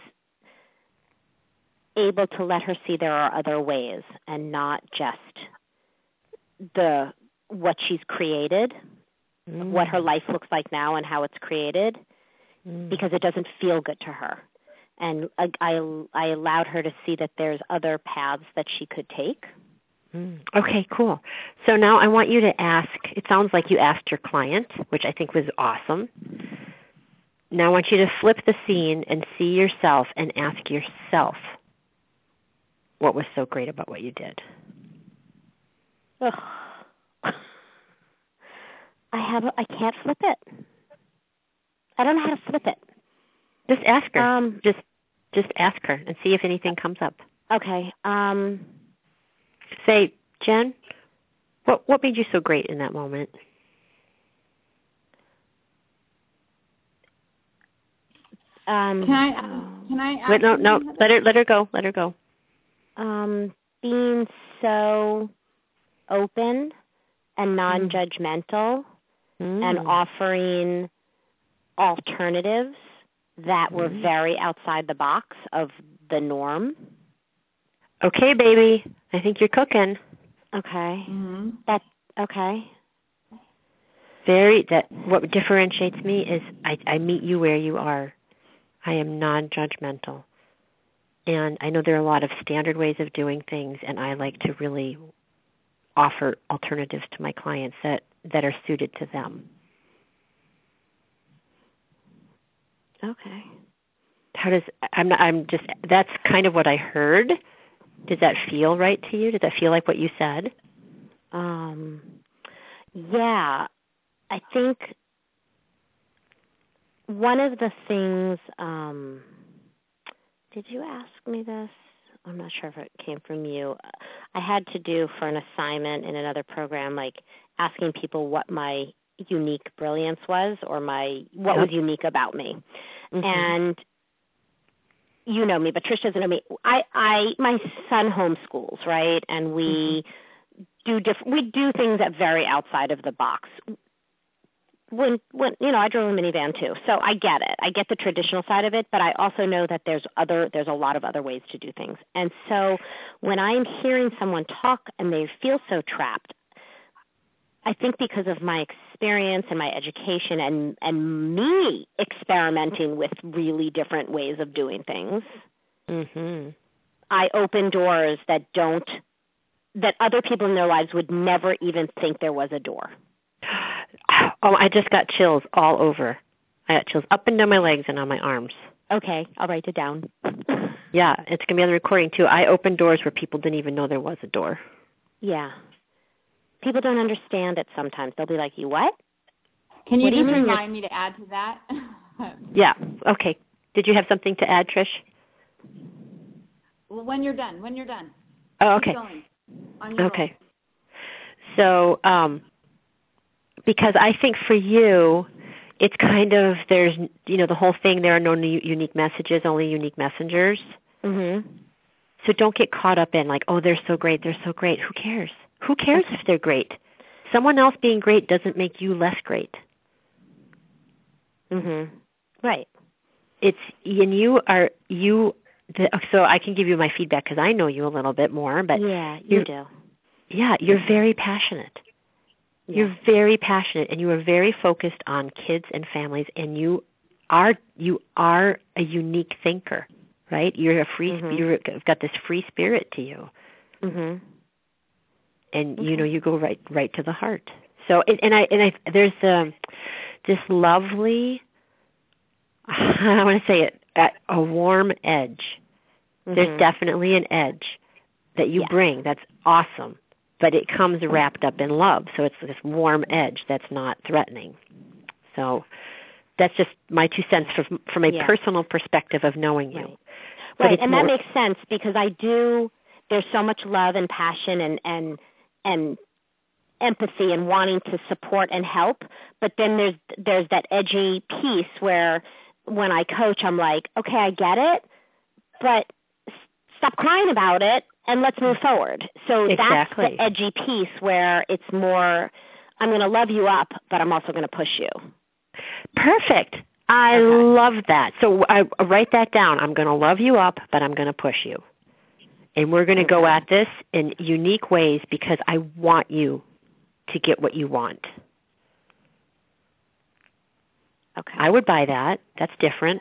able to let her see there are other ways and not just the what she's created, mm. what her life looks like now and how it's created, mm. because it doesn't feel good to her. And I, I, I allowed her to see that there's other paths that she could take. Mm. Okay, cool. So now I want you to ask, it sounds like you asked your client, which I think was awesome. Now I want you to flip the scene and see yourself and ask yourself what was so great about what you did. Ugh. I have. A, I can't flip it. I don't know how to flip it. Just ask her. Um, just, just ask her and see if anything comes up. Okay. Um, Say, Jen, what what made you so great in that moment? Um, can I? Can I? Ask wait, no, no. Let her. Let her go. Let her go. Um, being so open and non-judgmental, mm. and offering alternatives that mm. were very outside the box of the norm. Okay, baby. I think you're cooking. Okay. Mm-hmm. That okay. Very. That what differentiates me is I, I meet you where you are. I am non-judgmental. And I know there are a lot of standard ways of doing things, and I like to really offer alternatives to my clients that, that are suited to them. Okay. How does I'm not, I'm just that's kind of what I heard. Does that feel right to you? Does that feel like what you said? Um, yeah, I think one of the things. Um, did you ask me this? I'm not sure if it came from you. I had to do for an assignment in another program, like asking people what my unique brilliance was, or my what yep. was unique about me. Mm-hmm. And you know me, but Trish doesn't know me. I, I my son homeschools, right? And we mm-hmm. do diff- we do things that vary outside of the box. When, when you know, I drove a minivan too, so I get it. I get the traditional side of it, but I also know that there's other, there's a lot of other ways to do things. And so, when I'm hearing someone talk and they feel so trapped, I think because of my experience and my education and and me experimenting with really different ways of doing things, mm-hmm. I open doors that don't, that other people in their lives would never even think there was a door. Oh, I just got chills all over. I got chills up and down my legs and on my arms. Okay, I'll write it down. Yeah, it's going to be on the recording too. I opened doors where people didn't even know there was a door. Yeah. People don't understand it sometimes. They'll be like, you what? Can you what just you remind me to add to that? Yeah, okay. Did you have something to add, Trish? Well, when you're done, when you're done. Oh, okay. Okay. So, um, because I think for you, it's kind of, there's, you know, the whole thing, there are no new, unique messages, only unique messengers. Mm-hmm. So don't get caught up in like, oh, they're so great, they're so great. Who cares? Who cares okay. if they're great? Someone else being great doesn't make you less great. Mm-hmm. Right. It's, and you are, you, the, so I can give you my feedback because I know you a little bit more, but. Yeah, you do. Yeah, you're very passionate. Yeah. You're very passionate, and you are very focused on kids and families, and you are, you are a unique thinker, right? You're a free, mm-hmm. you've got this free spirit to you. Mm-hmm. And, okay. you know, you go right right to the heart. So, and, and I, and I, there's um, this lovely, I want to say it, a warm edge. Mm-hmm. There's definitely an edge that you yeah. bring that's awesome, but it comes wrapped up in love. So it's this warm edge that's not threatening. So that's just my two cents from, from a yeah. personal perspective of knowing you. Right, right. and more, that makes sense because I do, there's so much love and passion and, and and empathy and wanting to support and help, but then there's there's that edgy piece where when I coach, I'm like, okay, I get it, but stop crying about it and let's move forward. So exactly. that's the edgy piece where it's more, I'm going to love you up, but I'm also going to push you. Perfect. I okay. love that. So I write that down. I'm going to love you up, but I'm going to push you. And we're going to okay. go at this in unique ways because I want you to get what you want. Okay. I would buy that. That's different.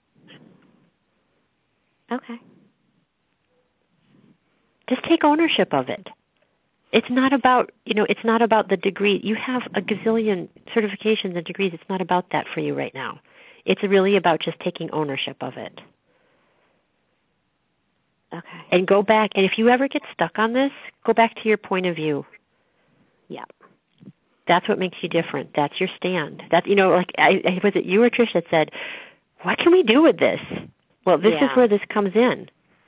Okay. Just take ownership of it. It's not about, you know, it's not about the degree. You have a gazillion certifications and degrees. It's not about that for you right now. It's really about just taking ownership of it. Okay. And go back, and if you ever get stuck on this, go back to your point of view. Yeah. That's what makes you different. That's your stand. That's, you know, like, I, was it you or Trish that said, what can we do with this? Well, this yeah. is where this comes in.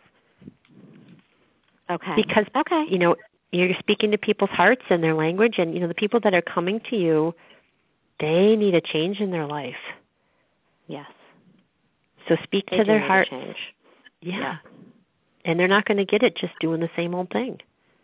Okay. Because, okay. you know, you're speaking to people's hearts and their language, and, you know, the people that are coming to you, they need a change in their life. Yes. So speak they to their need heart. A change. Yeah. yeah. And they're not going to get it just doing the same old thing.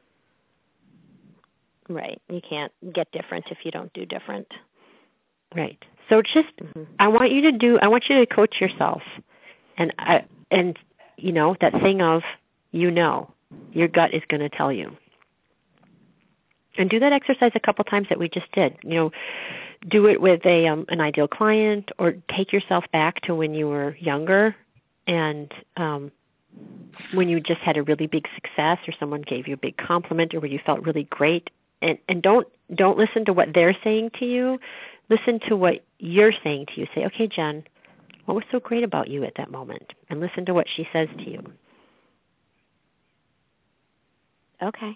Right. You can't get different if you don't do different. Right. So just, mm-hmm. I want you to do, I want you to coach yourself. And, I, and you know, that thing of, you know, your gut is going to tell you. And do that exercise a couple times that we just did. You know, do it with a um, an ideal client, or take yourself back to when you were younger and um, when you just had a really big success, or someone gave you a big compliment, or where you felt really great. And and don't don't listen to what they're saying to you. Listen to what you're saying to you. Say, okay, Jen, what was so great about you at that moment? And listen to what she says to you. Okay.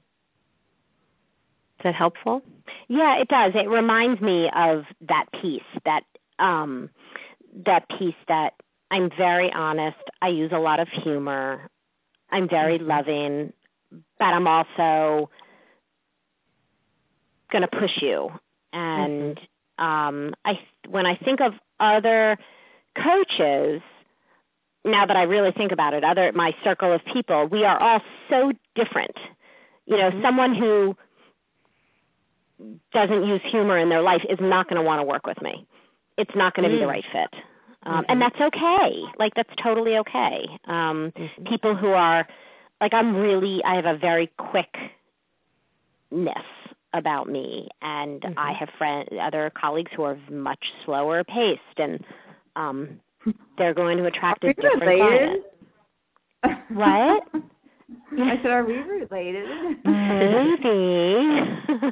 Is that helpful? Yeah, it does. It reminds me of that piece, that um, that piece that I'm very honest. I use a lot of humor. I'm very mm-hmm. loving, but I'm also going to push you. And mm-hmm. um, I, when I think of other coaches, now that I really think about it, other my circle of people, we are all so different. You know, mm-hmm. someone who doesn't use humor in their life is not going to want to work with me. It's not going to mm. be the right fit. Um, mm-hmm. And that's okay. Like, that's totally okay. Um, mm-hmm. People who are, like, I'm really, I have a very quickness about me. And mm-hmm. I have friend, other colleagues who are much slower paced. And um, they're going to attract a different client. What? I said, are we related? Maybe.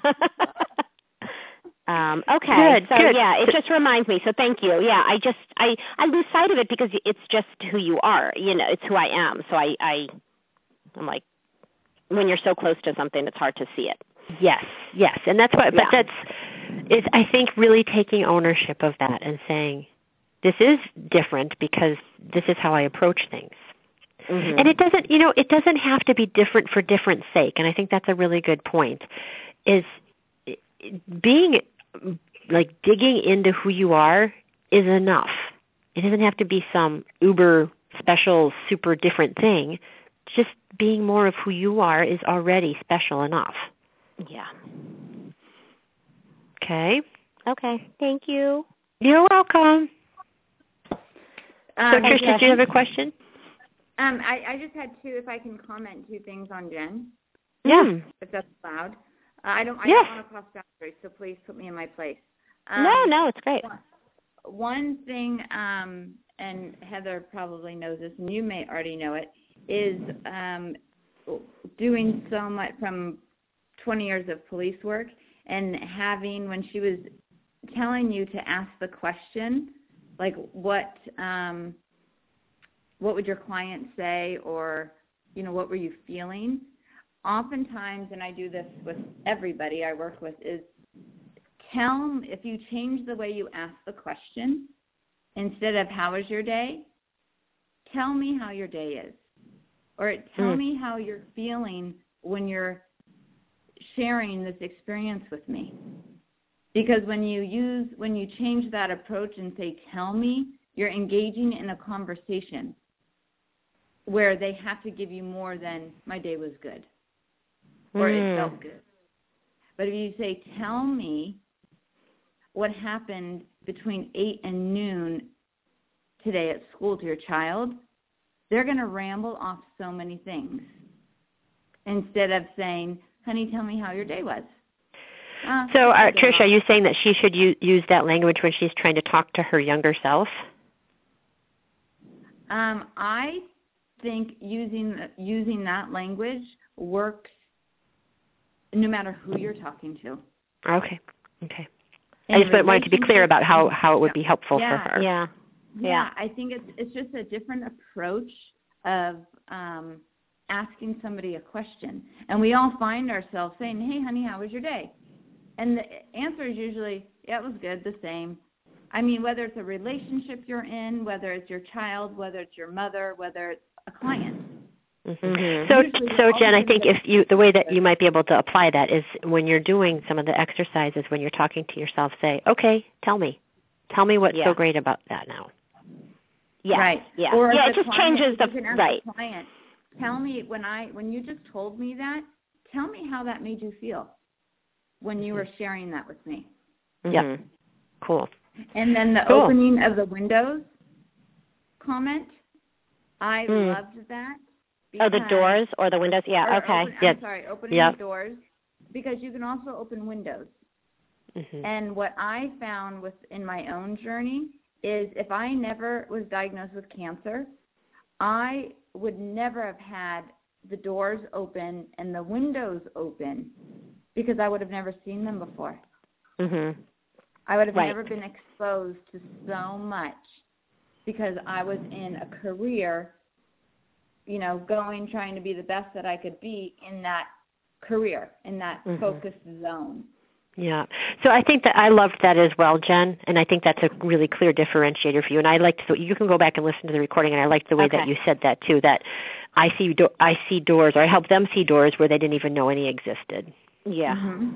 um, okay. Good, so good. yeah, it just reminds me. So thank you. Yeah, I just I, I lose sight of it because it's just who you are. You know, it's who I am. So I, I I'm like, when you're so close to something, it's hard to see it. Yes, yes, and that's what. But yeah. that's is I think really taking ownership of that and saying, this is different because this is how I approach things. Mm-hmm. And it doesn't, you know, it doesn't have to be different for different sake. And I think that's a really good point, is being, like, digging into who you are is enough. It doesn't have to be some uber special, super different thing. Just being more of who you are is already special enough. Yeah. Okay. Okay. Thank you. You're welcome. Um, so, Tricia, do you have a question? Um, I, I just had two, if I can comment two things on Jen. Yeah. If that's allowed. Uh, I don't I yes. don't want to cross boundaries, so please put me in my place. Um, no, no, it's great. One, one thing, um, and Heather probably knows this, and you may already know it, is um, doing so much from twenty years of police work and having, when she was telling you to ask the question, like what um, – what would your client say, or, you know, what were you feeling? Oftentimes, and I do this with everybody I work with, is tell, if you change the way you ask the question, instead of how was your day, tell me how your day is. Or tell mm. me how you're feeling when you're sharing this experience with me. Because when you use, when you change that approach and say, tell me, you're engaging in a conversation where they have to give you more than my day was good or mm. it felt good. But if you say, tell me what happened between eight and noon today at school to your child, they're going to ramble off so many things instead of saying, honey, tell me how your day was. Uh, so, uh, Tricia, are you saying that she should u- use that language when she's trying to talk to her younger self? Um, I think using using that language works no matter who you're talking to. Okay. Okay. I just wanted to be clear about how, how it would be helpful yeah, for her. Yeah. Yeah. Yeah. I think it's it's just a different approach of um, asking somebody a question. And we all find ourselves saying, hey, honey, how was your day? And the answer is usually, yeah, it was good, the same. I mean, whether it's a relationship you're in, whether it's your child, whether it's your mother, whether it's a client. Mm-hmm. So, so Jen, I think if you the way that you might be able to apply that is when you're doing some of the exercises, when you're talking to yourself, say, okay, tell me. Tell me what's yeah. so great about that now. Yeah. Right. Yeah. Or yeah, it just client, changes the, you can ask right. the client, tell me, when I when you just told me that, tell me how that made you feel when you were sharing that with me. Mm-hmm. Yeah. Cool. And then the cool. opening of the windows comment, I mm. loved that. Oh, the doors or the windows? Yeah, okay. Open, yes. I'm sorry, opening yep. the doors, because you can also open windows. Mm-hmm. And what I found with in my own journey is if I never was diagnosed with cancer, I would never have had the doors open and the windows open because I would have never seen them before. Mm-hmm. I would have right. never been exposed to so much because I was in a career, you know, going, trying to be the best that I could be in that career, in that mm-hmm. focused zone. Yeah. So I think that I loved that as well, Jen, and I think that's a really clear differentiator for you. And I liked the, you can go back and listen to the recording, and I liked the way okay. that you said that too, that I see do, I see doors, or I help them see doors where they didn't even know any existed. Yeah. Mm-hmm.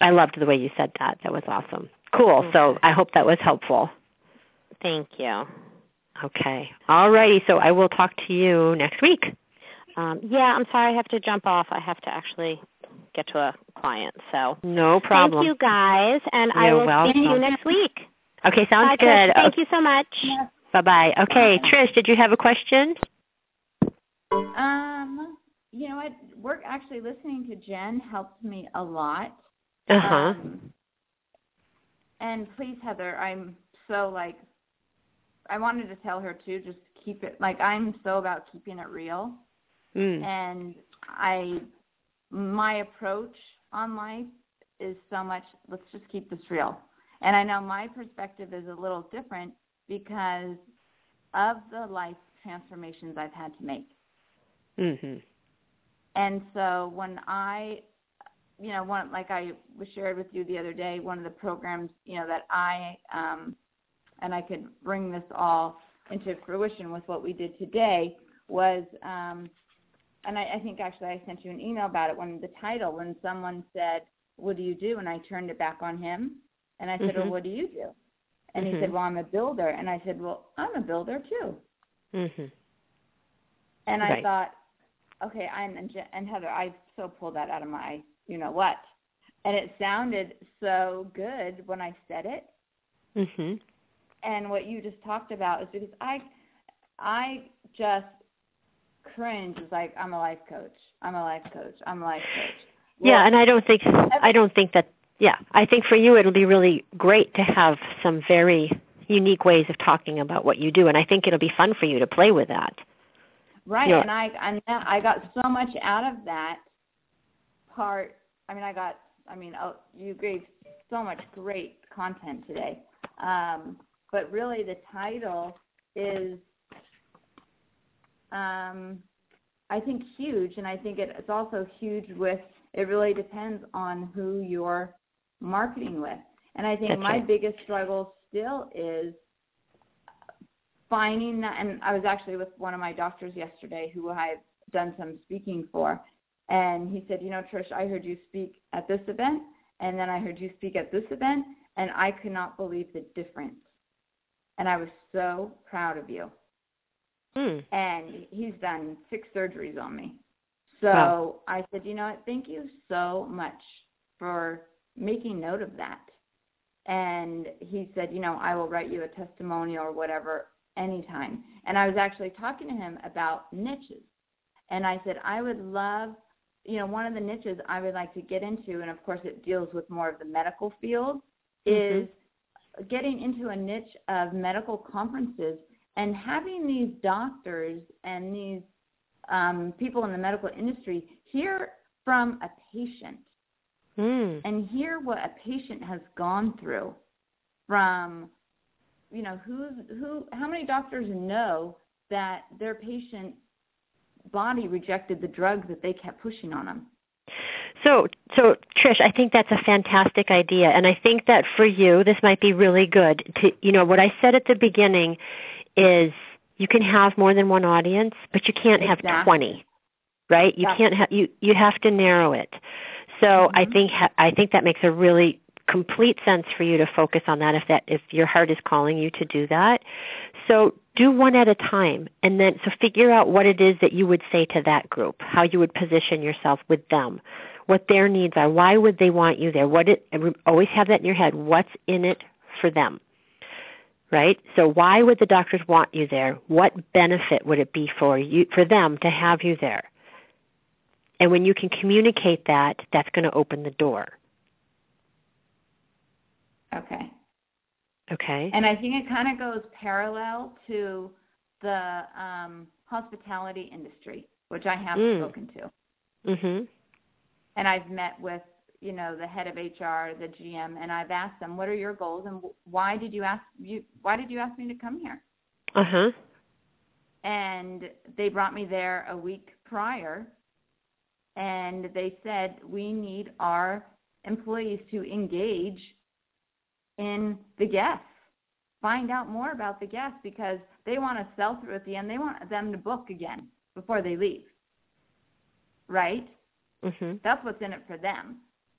I loved the way you said that. That was awesome. Cool. So I hope that was helpful. Thank you. Okay. All righty. So I will talk to you next week. Um, yeah, I'm sorry I have to jump off. I have to actually get to a client. So no problem. Thank you, guys, and You're I will welcome. see you next week. Okay, sounds Bye, good. Trish. Thank you so much. Yeah. Bye-bye. Okay, Bye. Trish, did you have a question? Um, you know what? Work actually listening to Jen helped me a lot. Uh-huh. Um, and please, Heather, I'm so like, I wanted to tell her too, just keep it, like I'm so about keeping it real. Mm. And I, my approach on life is so much, let's just keep this real. And I know my perspective is a little different because of the life transformations I've had to make. Mm-hmm. And so when I, you know, one, like I was shared with you the other day, one of the programs, you know, that I, um, and I could bring this all into fruition with what we did today was, um, and I, I think actually I sent you an email about it when the title, when someone said, what do you do? And I turned it back on him. And I said, mm-hmm. well, what do you do? And mm-hmm. he said, well, I'm a builder. And I said, well, I'm a builder too. Mm-hmm. And right. I thought, okay, I'm, and Heather, I so pulled that out of my, you know what. And it sounded so good when I said it. Mm-hmm. And what you just talked about is because I, I just cringe. It's like, I'm a life coach. I'm a life coach. I'm a life coach. Well, yeah, and I don't think, I don't think that, yeah, I think for you it'll be really great to have some very unique ways of talking about what you do, and I think it'll be fun for you to play with that. Right, You're, and I and I got so much out of that part. I mean, I got, I mean, oh, you gave so much great content today. Um, but really the title is, um, I think, huge, and I think it, it's also huge with, it really depends on who you're marketing with. And I think That's my right. biggest struggle still is finding that, and I was actually with one of my doctors yesterday who I've done some speaking for, and he said, you know, Trish, I heard you speak at this event, and then I heard you speak at this event, and I could not believe the difference. And I was so proud of you. Mm. And he's done six surgeries on me. So wow. I said, you know what, thank you so much for making note of that. And he said, you know, I will write you a testimonial or whatever anytime. And I was actually talking to him about niches. And I said, I would love, you know, one of the niches I would like to get into, and of course it deals with more of the medical field, mm-hmm. is getting into a niche of medical conferences and having these doctors and these um, people in the medical industry hear from a patient mm. and hear what a patient has gone through from, you know, who, who, how many doctors know that their patient's body rejected the drugs that they kept pushing on them? So, so Trish, I think that's a fantastic idea, and I think that for you, this might be really good. To, you know, what I said at the beginning is you can have more than one audience, but you can't have exactly. twenty, right? You yeah. can't have you. You have to narrow it. So mm-hmm. I think I think that makes a really complete sense for you to focus on that if that if your heart is calling you to do that. So do one at a time, and then so figure out what it is that you would say to that group, how you would position yourself with them, what their needs are, why would they want you there, what it, always have that in your head, what's in it for them, right? So why would the doctors want you there? What benefit would it be for you, for them to have you there? And when you can communicate that, that's going to open the door. Okay. Okay. And I think it kind of goes parallel to the um, hospitality industry, which I have mm. spoken to. Mm-hmm. And I've met with, you know, the head of H R, the G M, and I've asked them, what are your goals, and why did you ask you why did you ask me to come here? Uh-huh. And they brought me there a week prior, and they said, we need our employees to engage in the guests, find out more about the guests, because they want to sell through at the end. They want them to book again before they leave, right? Mm-hmm. That's what's in it for them.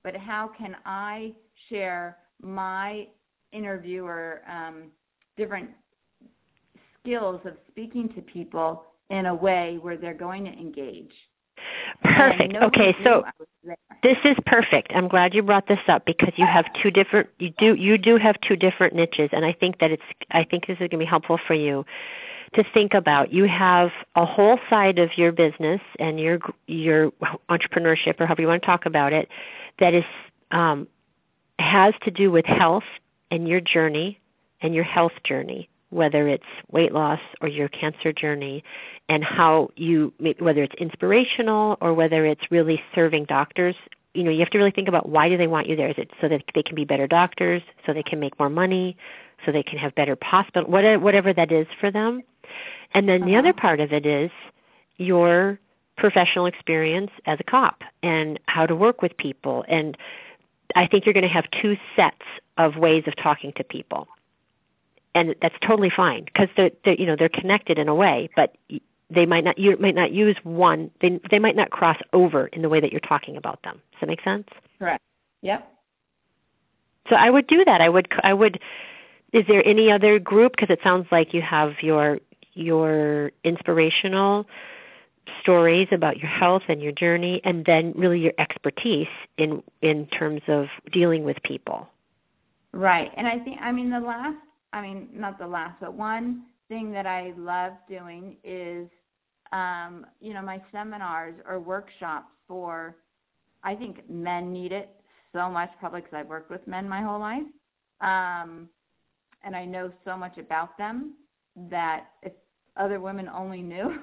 but how can I share my interview or um, different skills of speaking to people in a way where they're going to engage. Perfect. Okay, so this is perfect. I'm glad you brought this up because you have two different you do you do have two different niches, and I think that it's I think this is going to be helpful for you to think about. You have a whole side of your business and your your entrepreneurship, or however you want to talk about it, that is um, has to do with health and your journey and your health journey, whether it's weight loss or your cancer journey, and how you, whether it's inspirational or whether it's really serving doctors. You know, you have to really think about, why do they want you there? Is it so that they can be better doctors, so they can make more money, so they can have better hospital, whatever that is for them? And then uh-huh. the other part of it is your professional experience as a cop and how to work with people. And I think you're going to have two sets of ways of talking to people. And that's totally fine because they're, they're, you know, they're connected in a way, but they might not, you might not use one, they, they might not cross over in the way that you're talking about them. Does that make sense? Correct. Yep. So I would do that. I would, I would, is there any other group? Because it sounds like you have your, your inspirational stories about your health and your journey, and then really your expertise in, in terms of dealing with people. Right. And I think, I mean, the last, I mean, not the last, but one thing that I love doing is, um, you know, my seminars or workshops for, I think men need it so much, probably because I've worked with men my whole life. Um, and I know so much about them that if other women only knew.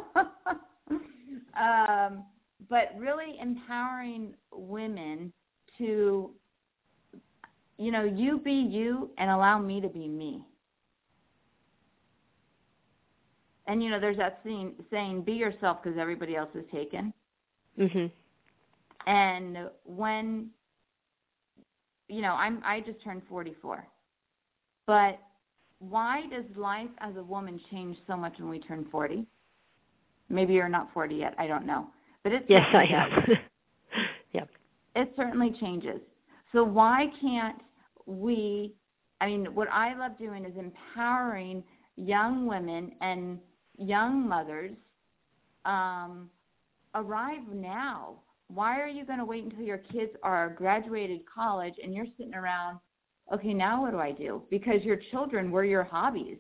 um, but really empowering women to, you know, you be you and allow me to be me. And, you know, there's that saying, saying be yourself because everybody else is taken. Mm-hmm. And when, you know, I'm, I just turned forty-four. But why does life as a woman change so much when we turn forty? Maybe you're not forty yet. I don't know. But it yes, I am. Yep. It certainly changes. So why can't we, I mean, what I love doing is empowering young women and young mothers um, arrive now. Why are you going to wait until your kids are graduated college and you're sitting around, okay, now what do I do? Because your children were your hobbies.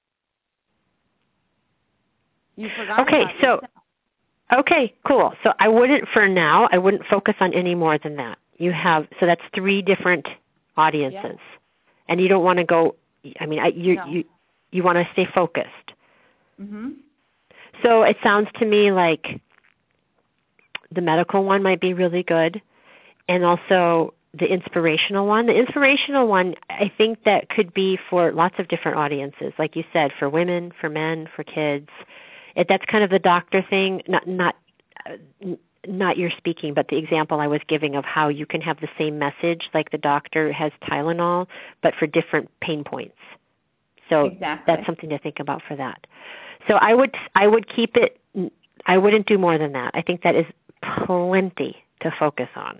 You forgot okay, about so, yourself. Okay, cool. So I wouldn't, for now, I wouldn't focus on any more than that. You have, so that's three different audiences. Yeah. And you don't want to go, I mean, I, you, no. you, you want to stay focused. Mm-hmm. So it sounds to me like the medical one might be really good, and also the inspirational one. The inspirational one, I think that could be for lots of different audiences, like you said, for women, for men, for kids. It, that's kind of the doctor thing, not not uh, not your speaking, but the example I was giving of how you can have the same message, like the doctor has Tylenol, but for different pain points. So exactly. That's something to think about for that. So I would I would keep it. I wouldn't do more than that. I think that is plenty to focus on.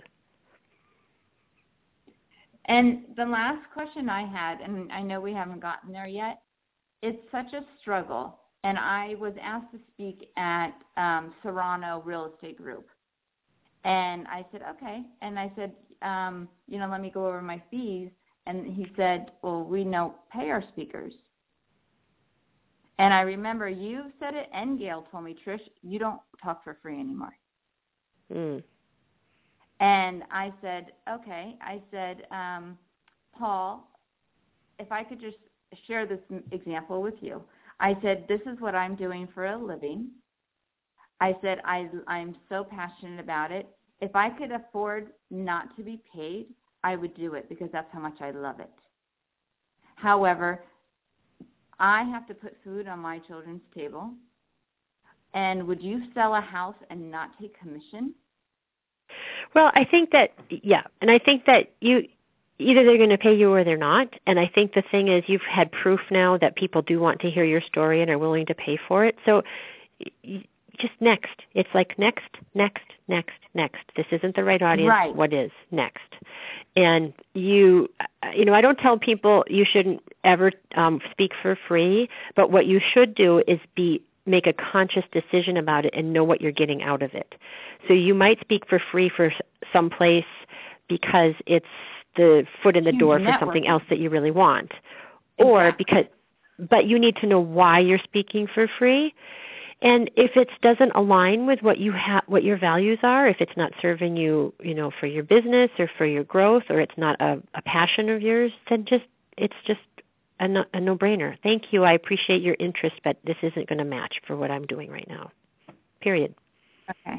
And the last question I had, and I know we haven't gotten there yet, it's such a struggle. And I was asked to speak at um, Serrano Real Estate Group. And I said, okay. And I said, um, you know, let me go over my fees. And he said, well, we don't pay our speakers. And I remember you said it, and Gail told me, Trish, you don't talk for free anymore. Mm. And I said, okay. I said, um, Paul, if I could just share this example with you. I said, this is what I'm doing for a living. I said, I, I'm so passionate about it. If I could afford not to be paid, I would do it because that's how much I love it. However, I have to put food on my children's table. And would you sell a house and not take commission? Well, I think that, yeah, and I think that you either they're going to pay you or they're not. And I think the thing is you've had proof now that people do want to hear your story and are willing to pay for it. So, you just next. It's like next, next, next, next. This isn't the right audience. Right. What is next? And you, you know, I don't tell people you shouldn't ever um, speak for free, but what you should do is be make a conscious decision about it and know what you're getting out of it. So you might speak for free for some place because it's the foot in the Huge door for networking. something else that you really want, Exactly. or because, but you need to know why you're speaking for free. And if it doesn't align with what you have, what your values are, if it's not serving you, you know, for your business or for your growth, or it's not a, a passion of yours, then just it's just a, no, a no-brainer. Thank you. I appreciate your interest, but this isn't going to match for what I'm doing right now. Period. Okay.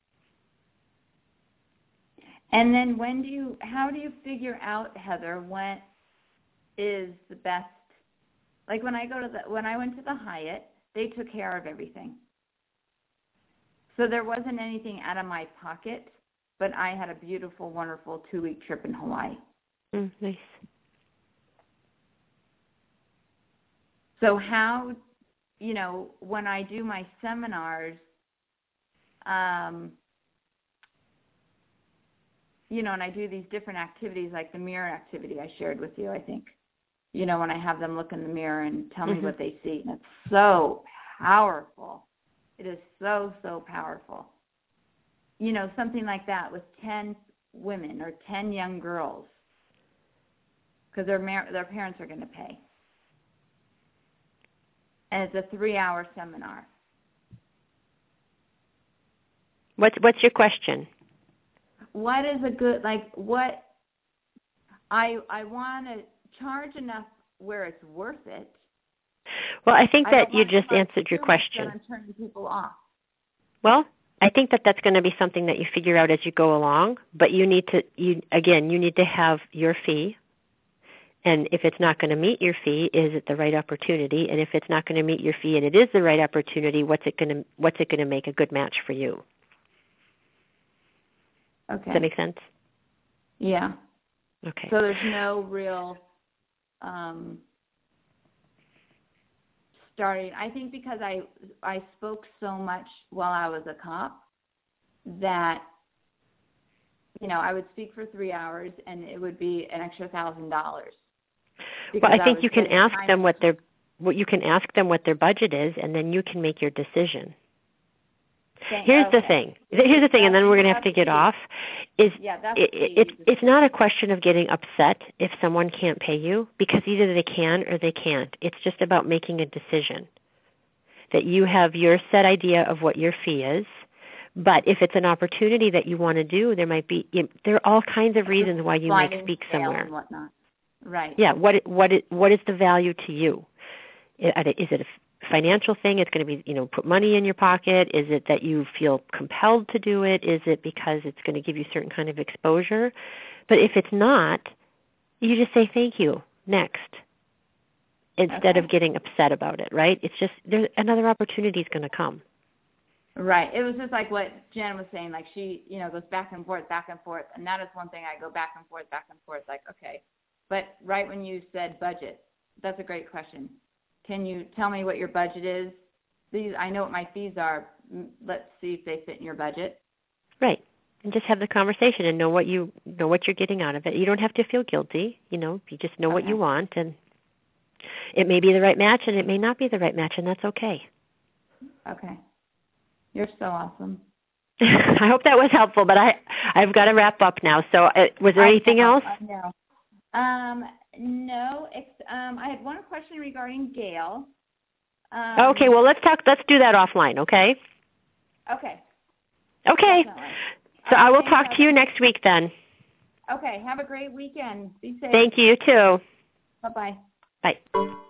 And then when do you? How do you figure out, Heather, when is the best? Like when I go to the when I went to the Hyatt, they took care of everything. So there wasn't anything out of my pocket, but I had a beautiful, wonderful two-week trip in Hawaii. Mm, nice. So how, you know, when I do my seminars, um, you know, and I do these different activities like the mirror activity I shared with you, I think. You know, when I have them look in the mirror and tell me mm-hmm. what they see. And it's so powerful. It is so, so powerful. You know, something like that with ten women or ten young girls because their, mar- their parents are going to pay. And it's a three-hour seminar. What's, what's your question? What is a good, like, what, I I want to charge enough where it's worth it. Well, I think that you just answered your question. I'm turning people off. Well, I think that that's going to be something that you figure out as you go along, but you need to, you again, you need to have your fee. And if it's not going to meet your fee, is it the right opportunity? And if it's not going to meet your fee and it is the right opportunity, what's it going to what's it going to make a good match for you? Okay. Does that make sense? Yeah. Okay. So there's no real um, starting. I think because I I spoke so much while I was a cop that, you know, I would speak for three hours and it would be an extra thousand dollars. Well, I think I you can ask them what their what you can ask them what their budget is, and then you can make your decision. Thank, Here's okay. the thing. Here's the thing, and then we're going to have to get off. Is yeah, that's it, it, it's not a question of getting upset if someone can't pay you, because either they can or they can't. It's just about making a decision that you have your set idea of what your fee is. But if it's an opportunity that you want to do, there might be you know, there are all kinds of reasons why you might speak somewhere. And whatnot. Right. Yeah. What what what is the value to you? Is it a financial thing? It's going to be, you know, put money in your pocket. Is it that you feel compelled to do it? Is it because it's going to give you certain kind of exposure? But if it's not, you just say thank you next, instead okay. of getting upset about it. Right? It's just there's another opportunity is going to come. Right. It was just like what Jen was saying. Like she, you know, goes back and forth, back and forth, and that is one thing I go back and forth, back and forth. Like, okay, but right when you said budget, that's a great question. Can you tell me what your budget is? These I know what my fees are. Let's see if they fit in your budget. Right. And just have the conversation and know what you know what you're getting out of it. You don't have to feel guilty. You know, you just know okay. what you want, and it may be the right match, and it may not be the right match, and that's okay. Okay. You're so awesome. I hope that was helpful, but I I've got to wrap up now. So, uh, was there I anything know, else? I know. Um, no. It's, um, I had one question regarding Gail. Um, okay. Well, let's talk. Let's do that offline. Okay. Okay. Okay. Definitely. So All I will right, talk to you next week then. Okay. Have a great weekend. Be safe. Thank you. You too. Bye-bye. Bye.